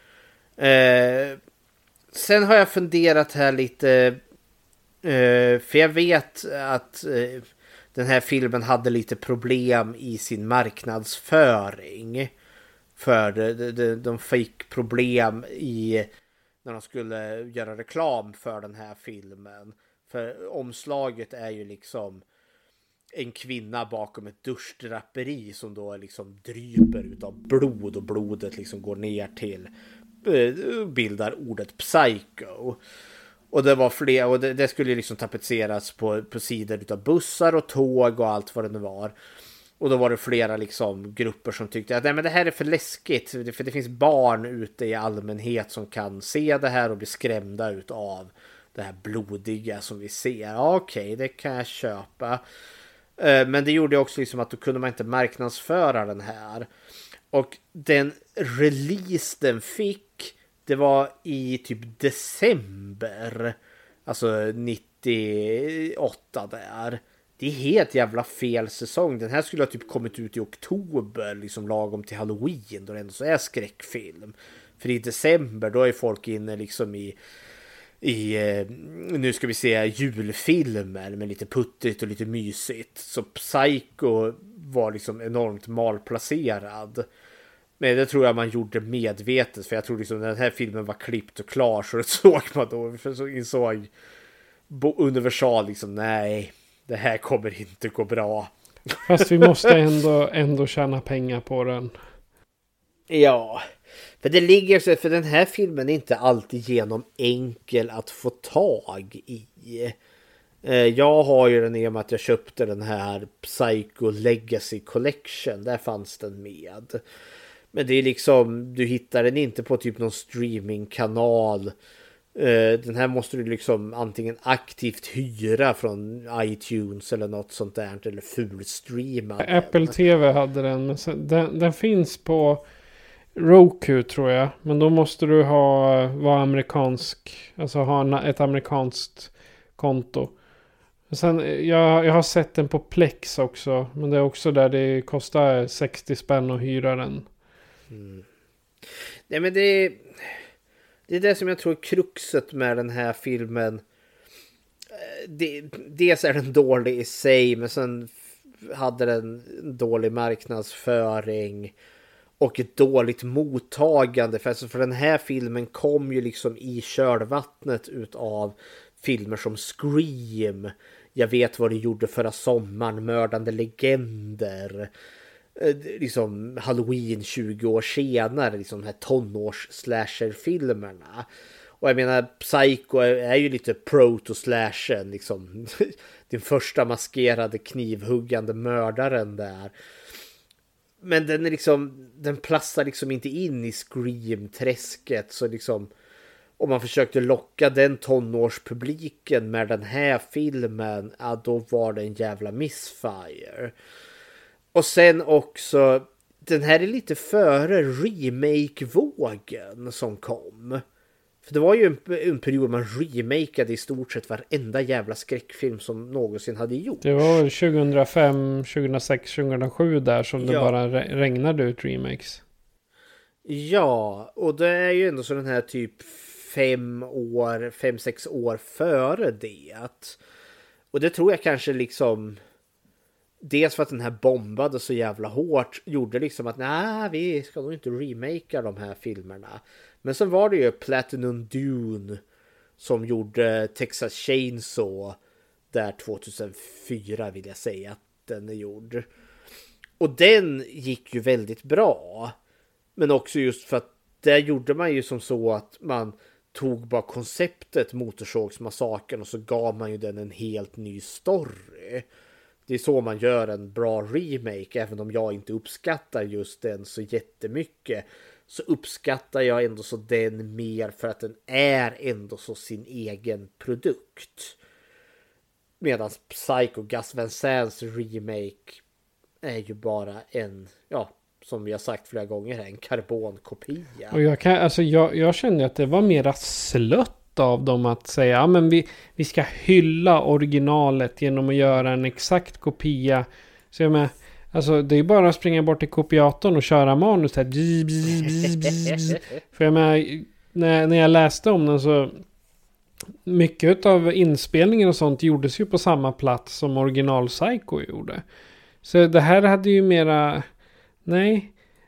Sen har jag funderat här lite, för jag vet att den här filmen hade lite problem i sin marknadsföring, för de fick problem när de skulle göra reklam för den här filmen, för omslaget är ju liksom en kvinna bakom ett duschdraperi som då liksom dryper utav blod och blodet liksom går ner till bildar ordet psycho. Och det var fler, och det skulle liksom tapetseras på sidor utav bussar och tåg och allt vad det nu var. Och då var det flera liksom grupper som tyckte att nej, men det här är för läskigt, för det finns barn ute i allmänhet som kan se det här och bli skrämda utav det här blodiga som vi ser. Okej, det kan jag köpa. Men det gjorde också liksom att då kunde man inte marknadsföra den här. Och den release den fick, det var i typ december. Alltså 98 där. Det är helt jävla fel säsong. Den här skulle ha typ kommit ut i oktober, liksom lagom till Halloween, då det ändå så är skräckfilm. För i december då är folk inne liksom i nu ska vi se julfilmer med lite puttigt och lite mysigt. Så Psycho var liksom enormt malplacerad. Men det tror jag man gjorde medvetet. För jag tror liksom den här filmen var klippt och klar. Så det såg man då. För så insåg Universal liksom, nej, det här kommer inte gå bra. Fast vi måste ändå tjäna pengar på den. Ja, för det ligger så, för den här filmen är inte alltid genom enkel att få tag i. Jag har ju den i och med att jag köpte den här Psycho Legacy Collection. Där fanns den med. Men det är liksom, du hittar den inte på typ någon streamingkanal. Den här måste du liksom antingen aktivt hyra från iTunes eller något sånt där. Eller fulstreama. Apple TV hade den. Men den finns på Roku tror jag. Men då måste du vara amerikansk. Alltså ha ett amerikanskt konto. Sen, jag har sett den på Plex också. Men det är också där det kostar 60 spänn att hyra den. Nej, men det är det som jag tror är kruxet med den här filmen. Dels är den dålig i sig, men sen hade den dålig marknadsföring och ett dåligt mottagande. För den här filmen kom ju liksom i kölvattnet utav filmer som Scream, Jag vet vad du gjorde förra sommaren, Mördande legender, liksom Halloween 20 år senare, liksom de här tonårs-slasher-filmerna. Och jag menar, Psycho är ju lite proto-slashen, liksom din första maskerade knivhuggande mördaren där. Men den är liksom, den plassar liksom inte in i Scream-träsket, så liksom om man försökte locka den tonårspubliken med den här filmen, ja, då var det en jävla missfire. Och sen också, den här är lite före remake-vågen som kom. För det var ju en period man remakeade i stort sett varenda jävla skräckfilm som någonsin hade gjort. Det var 2005, 2006, 2007 där som det bara regnade ut remakes. Ja, och det är ju ändå så den här typ 5-6 år före det. Och det tror jag kanske liksom, dels för att den här bombade så jävla hårt, gjorde liksom att nej, vi ska nog inte remakea de här filmerna. Men sen var det ju Platinum Dune som gjorde Texas Chainsaw där 2004, vill jag säga att den är gjord. Och den gick ju väldigt bra. Men också just för att där gjorde man ju som så att man tog bara konceptet Motorsågsmassakern och så gav man ju den en helt ny story. Det är så man gör en bra remake, även om jag inte uppskattar just den så jättemycket. Så uppskattar jag ändå så den mer för att den är ändå så sin egen produkt. Medan Psycho Gus Van Sants remake är ju bara en, ja, som vi har sagt flera gånger här, en karbonkopia. Och jag kände att det var mera slött av dem att säga, ja men vi ska hylla originalet genom att göra en exakt kopia. Så jag menar, alltså det är bara att springa bort till kopiatorn och köra manus här. För jag menar, när jag läste om den så mycket av inspelningen och sånt gjordes ju på samma plats som original Psycho gjorde. Så det här hade ju mera, nej,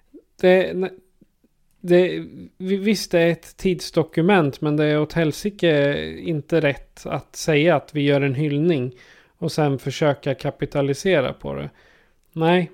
visst det är ett tidsdokument, men det är åt helsike inte rätt att säga att vi gör en hyllning och sen försöka kapitalisera på det. Nej,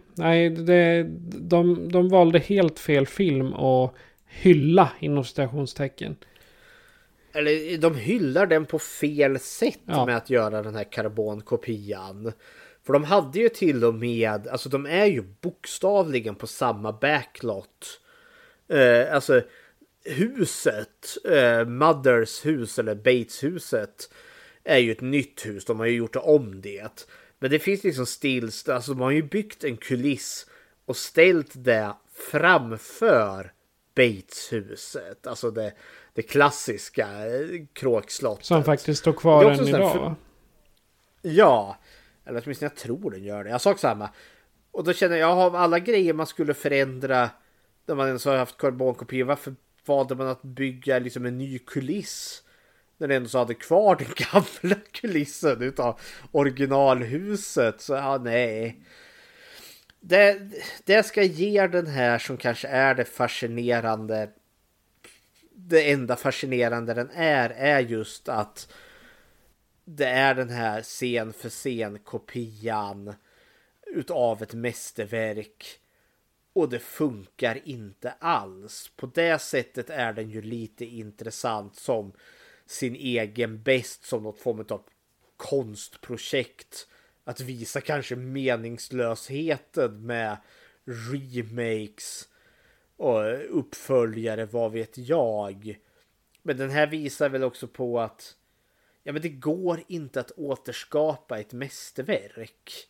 de valde helt fel film och hylla inom citationstecken. Eller de hyllar den på fel sätt med att göra den här karbonkopian. För de hade ju till och med, alltså de är ju bokstavligen på samma backlot. Alltså huset, Mothers hus eller Bates huset är ju ett nytt hus. De har ju gjort om det. Men det finns liksom stills, alltså de har ju byggt en kuliss och ställt det framför Bates huset. Alltså det klassiska kråkslottet. Som faktiskt står kvar än idag, va? Ja, eller åtminstone jag tror den gör det. Jag sa samma. Och då känner jag, av alla grejer man skulle förändra när man ens har haft karbonkopior, varför valde man att bygga liksom en ny kuliss när den ändå så hade kvar den gamla kulissen utav originalhuset? Så ja, nej. det ska ge den här som kanske är det fascinerande. Det enda fascinerande den är just att det är den här scen för scen kopian utav ett mästerverk. Och det funkar inte alls. På det sättet är den ju lite intressant som sin egen bäst, som något form av konstprojekt. Att visa kanske meningslösheten med remakes och uppföljare, vad vet jag. Men den här visar väl också på att ja, men det går inte att återskapa ett mästerverk.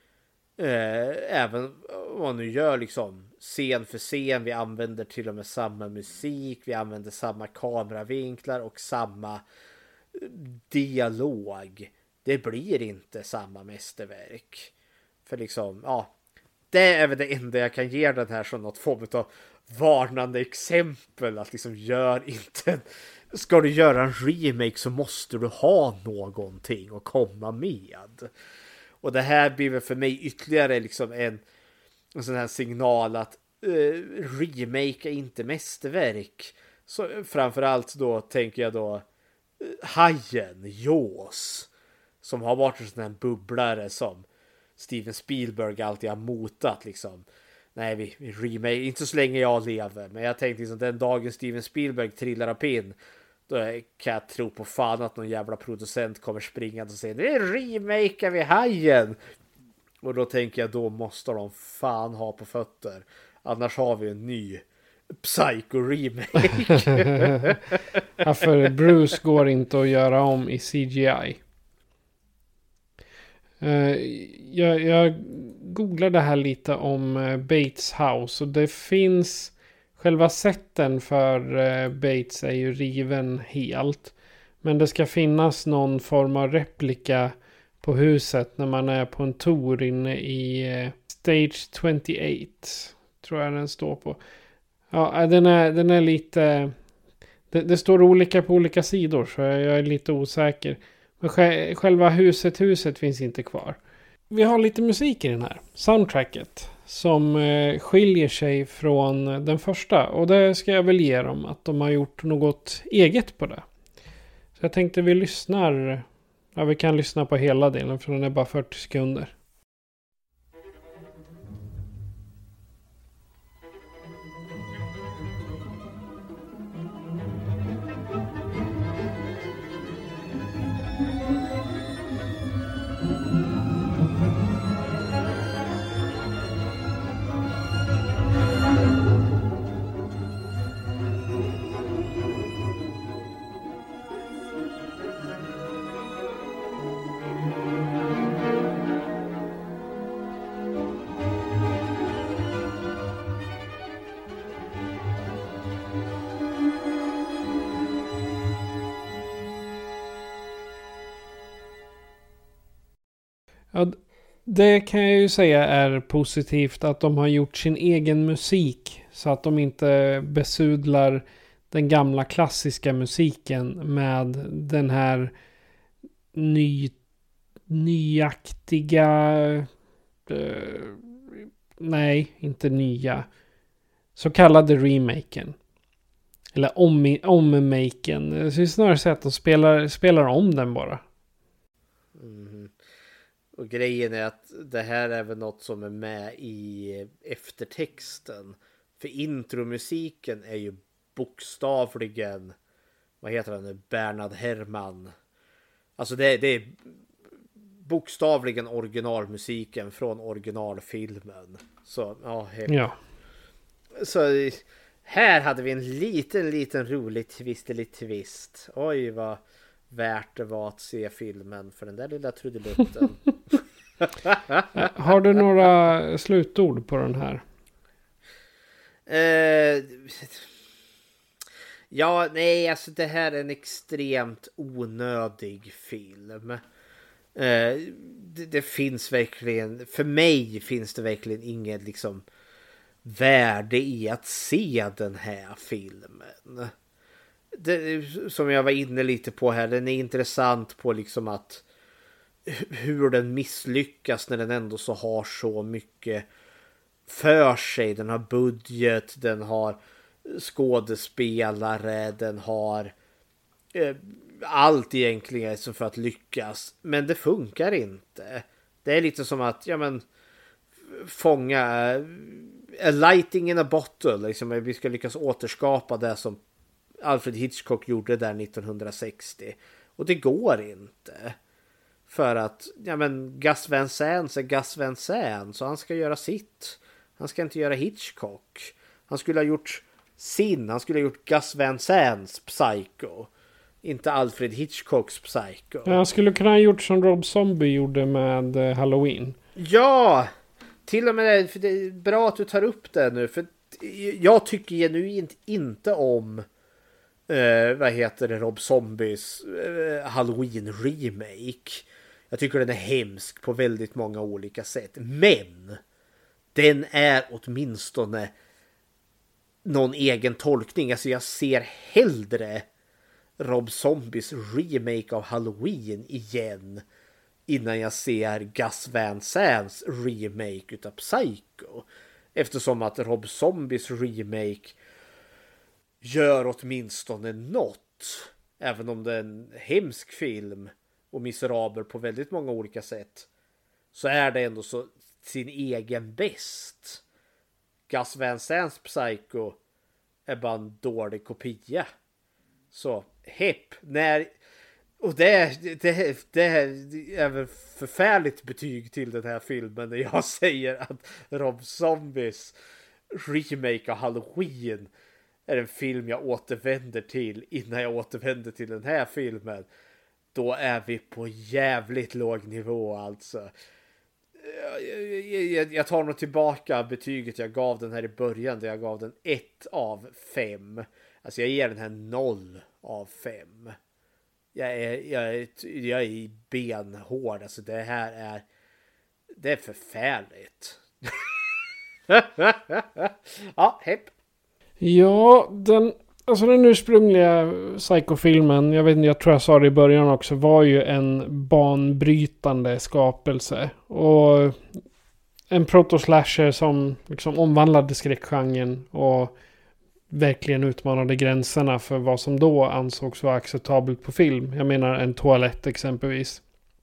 Även om man nu gör liksom scen för scen, vi använder till och med samma musik, vi använder samma kameravinklar och samma dialog. Det blir inte samma mästerverk. För liksom, ja, det är väl det enda jag kan ge den här som något form av varnande exempel. Att liksom ska du göra en remake så måste du ha någonting att komma med. Och det här blir väl för mig ytterligare liksom en sån här signal att remake är inte mästerverk. Så framförallt då tänker jag då Hajen, Jaws, som har varit en sån här bubblare som Steven Spielberg alltid har motat liksom. Nej, vi remake, inte så länge jag lever. Men jag tänkte liksom, den dagen Steven Spielberg trillar av pinn, då kan jag tro på fan att någon jävla producent kommer springande och säger det remakear vi Hajen. Och då tänker jag, då måste de fan ha på fötter. Annars har vi en ny Psycho-remake. Ja, för Bruce går inte att göra om i CGI. Jag googlade här lite om Bates House. Och det finns... Själva sätten för Bates är ju riven helt. Men det ska finnas någon form av replika på huset när man är på en tour inne i Stage 28. Tror jag den står på. Ja, den är lite... Det står olika på olika sidor, så jag är lite osäker. Men själva huset finns inte kvar. Vi har lite musik i den här. Soundtracket. Som skiljer sig från den första. Och det ska jag väl ge dem. Att de har gjort något eget på det. Så jag tänkte vi lyssnar. Ja, vi kan lyssna på hela delen. För den är bara 40 sekunder. Ja, det kan jag ju säga är positivt att de har gjort sin egen musik. Så att de inte besudlar den gamla klassiska musiken med den här nyaktiga... nej, inte nya. Så kallade remaken. Eller ommaken. Det är snarare så att de spelar om den bara. Mm. Och grejen är att det här är väl något som är med i eftertexten. För intromusiken är ju bokstavligen, vad heter han nu, Bernard Herrmann. Alltså det är bokstavligen originalmusiken från originalfilmen. Så ja. Så här hade vi en liten rolig twist. Oj, vad värt det var att se filmen för den där lilla trudelutten. Har du några slutord på den här? Ja, nej, alltså det här är en extremt onödig film. Det finns verkligen, för mig finns det verkligen inget liksom värde i att se den här filmen. Som jag var inne lite på här, den är intressant på liksom att hur den misslyckas när den ändå så har så mycket för sig. Den har budget, den har skådespelare, den har allt egentligen som för att lyckas. Men det funkar inte. Det är lite som att fånga a lighting in a bottle. Liksom, vi ska lyckas återskapa det som Alfred Hitchcock gjorde där 1960. Och det går inte. För att Gus Van Sant är Gus Van Sant, så han ska göra sitt. Han ska inte göra Hitchcock. Han skulle ha gjort Gus Van Sants Psycho. Inte Alfred Hitchcocks Psycho. Ja, han skulle kunna ha gjort som Rob Zombie gjorde med Halloween. Ja! Till och med för det är bra att du tar upp det nu. För jag tycker genuint inte om Rob Zombies Halloween remake. Jag tycker den är hemsk på väldigt många olika sätt. Men den är åtminstone någon egen tolkning. Alltså jag ser hellre Rob Zombies remake av Halloween igen innan jag ser Gus Van Sants remake utav Psycho. Eftersom att Rob Zombies remake gör åtminstone något. Även om det är en hemsk film och miserabel på väldigt många olika sätt, så är det ändå så sin egen bäst. Gus Van Sants Psycho är bara en dålig kopia. Så hepp. Och det är väl förfärligt betyg till den här filmen när jag säger att Rob Zombies remake av Halloween är en film jag återvänder till innan jag återvänder till den här filmen. Då är vi på jävligt låg nivå alltså. Jag tar nog tillbaka betyget jag gav den här i början, där jag gav den 1 av 5. Alltså jag ger den här 0 av 5. Jag är benhård. Alltså det är förfärligt. Ja, hepp. Ja, den ursprungliga Psycho-filmen, jag tror jag sa det i början också, var ju en banbrytande skapelse. Och en proto-slasher som liksom omvandlade skräckgenren och verkligen utmanade gränserna för vad som då ansågs vara acceptabelt på film. Jag menar en toalett exempelvis.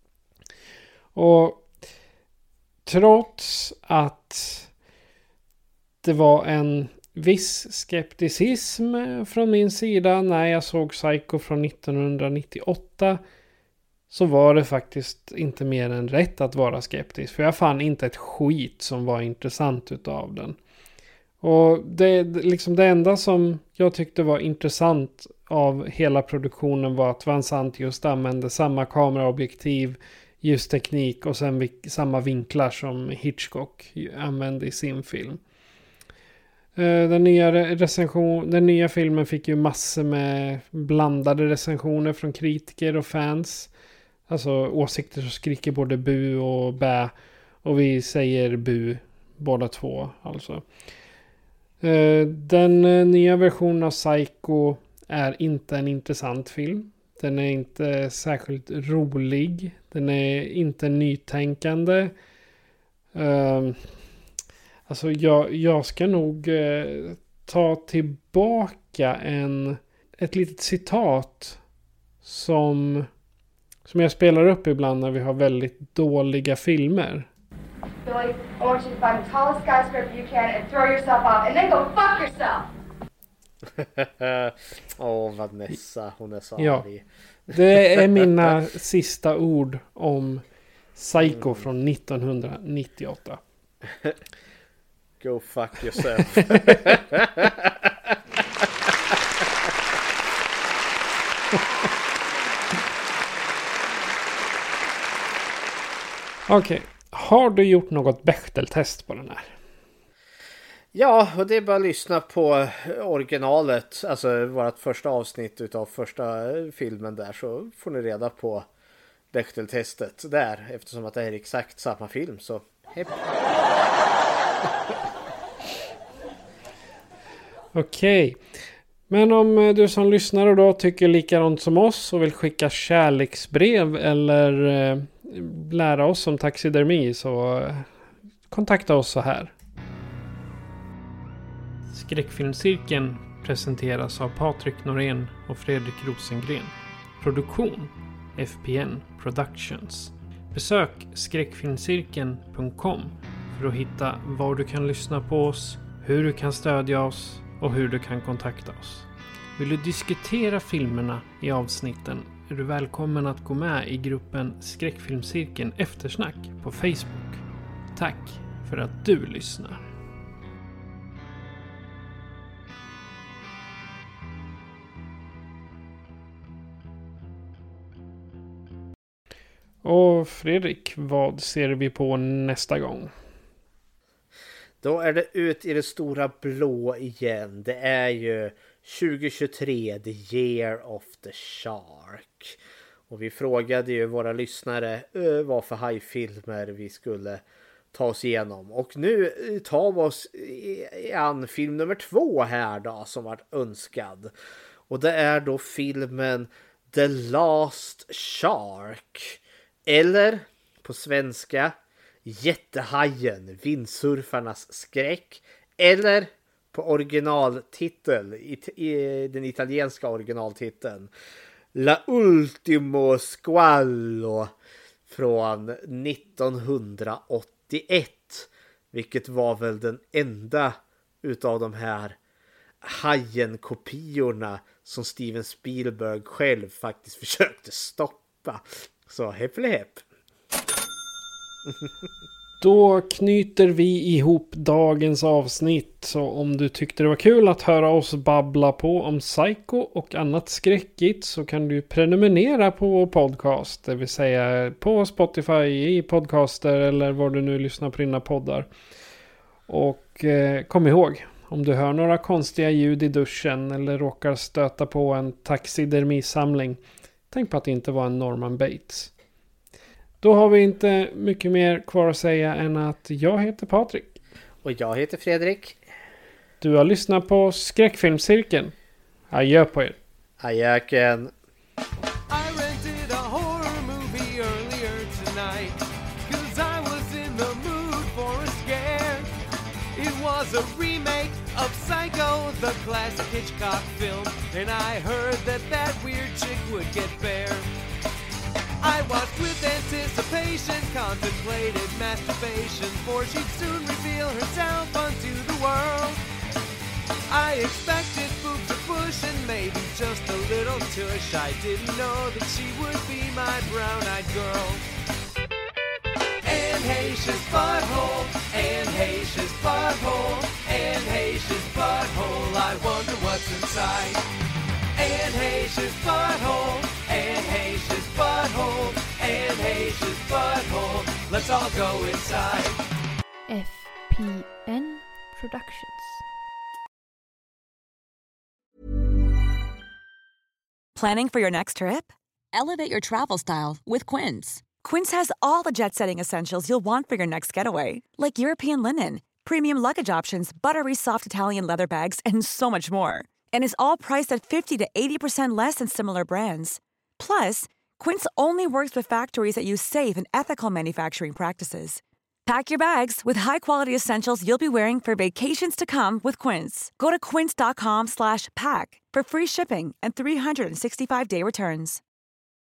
Och trots att det var en viss skepticism från min sida när jag såg Psycho från 1998, så var det faktiskt inte mer än rätt att vara skeptisk. För jag fann inte ett skit som var intressant utav den. Och det enda som jag tyckte var intressant av hela produktionen var att Van Sant just använde samma kameraobjektiv, ljusteknik och sen samma vinklar som Hitchcock använde i sin film. Den nya filmen fick ju massor med blandade recensioner från kritiker och fans. Alltså åsikter som skriker både bu och bä. Och vi säger bu båda två alltså. Den nya versionen av Psycho är inte en intressant film. Den är inte särskilt rolig. Den är inte nytänkande. Alltså jag ska nog ta tillbaka ett litet citat som jag spelar upp ibland när vi har väldigt dåliga filmer. Billy, I want you to find the tallest skyscraper you can and throw yourself off and then go fuck yourself! Vanessa, hon är så arg. Det är mina sista ord om Psycho från 1998. Go fuck yourself. Okej. Har du gjort något Bechdel-test på den här? Ja, och det är bara att lyssna på originalet. Alltså vårt första avsnitt utav första filmen där, så får ni reda på Bechdel-testet där. Eftersom att det är exakt samma film, så hepp. Okej. Men om du som lyssnar då tycker likadant som oss och vill skicka kärleksbrev eller lära oss om taxidermi, så kontakta oss så här. Skräckfilmscirkeln presenteras av Patrik Norén och Fredrik Rosengren. Produktion FPN Productions. Besök skräckfilmscirkeln.com för att hitta var du kan lyssna på oss, hur du kan stödja oss och hur du kan kontakta oss. Vill du diskutera filmerna i avsnitten är du välkommen att gå med i gruppen Skräckfilmscirkeln Eftersnack på Facebook. Tack för att du lyssnar. Och Fredrik, vad ser vi på nästa gång? Då är det ut i det stora blå igen. Det är ju 2023, the year of the shark. Och vi frågade ju våra lyssnare vad för hajfilmer vi skulle ta oss igenom. Och nu tar vi oss an film nummer 2 här då, som var önskad. Och det är då filmen The Last Shark. Eller på svenska Jättehajen, vindsurfarnas skräck. Eller på originaltitel, i den italienska originaltiteln, La Ultimo Squallo från 1981. Vilket var väl den enda utav de här Hajen-kopiorna som Steven Spielberg själv faktiskt försökte stoppa. Så hepp eller hepp. Då knyter vi ihop dagens avsnitt. Så om du tyckte det var kul att höra oss babbla på om Psycho och annat skräckigt, så kan du prenumerera på vår podcast. Det vill säga på Spotify, i podcaster eller var du nu lyssnar på dina poddar. Och kom ihåg, om du hör några konstiga ljud i duschen eller råkar stöta på en taxidermisamling, tänk på att det inte var en Norman Bates. Då har vi inte mycket mer kvar att säga än att jag heter Patrik. Och jag heter Fredrik. Du har lyssnat på Skräckfilmscirkeln. Adjö på er. Adjöken. I rented a horror movie earlier tonight, 'cause I was in the mood for a scare. It was a remake of Psycho, the classic Hitchcock film, and I heard that weird chick would get bare. I watched with anticipation, contemplated masturbation, for she'd soon reveal herself unto the world. I expected boobs to push and maybe just a little tush. I didn't know that she would be my brown-eyed girl. And Haitia's butthole, and Haitia's butthole, and Haitia's butthole, I wonder what's inside. And Haitia's butthole, and Haitia's butthole, and Haitia's butthole, let's all go inside. FPN Productions. Planning for your next trip? Elevate your travel style with Quince. Quince has all the jet-setting essentials you'll want for your next getaway, like European linen, premium luggage options, buttery soft Italian leather bags, and so much more. And is all priced at 50 to 80% less than similar brands. Plus, Quince only works with factories that use safe and ethical manufacturing practices. Pack your bags with high-quality essentials you'll be wearing for vacations to come with Quince. Go to quince.com/pack for free shipping and 365-day returns.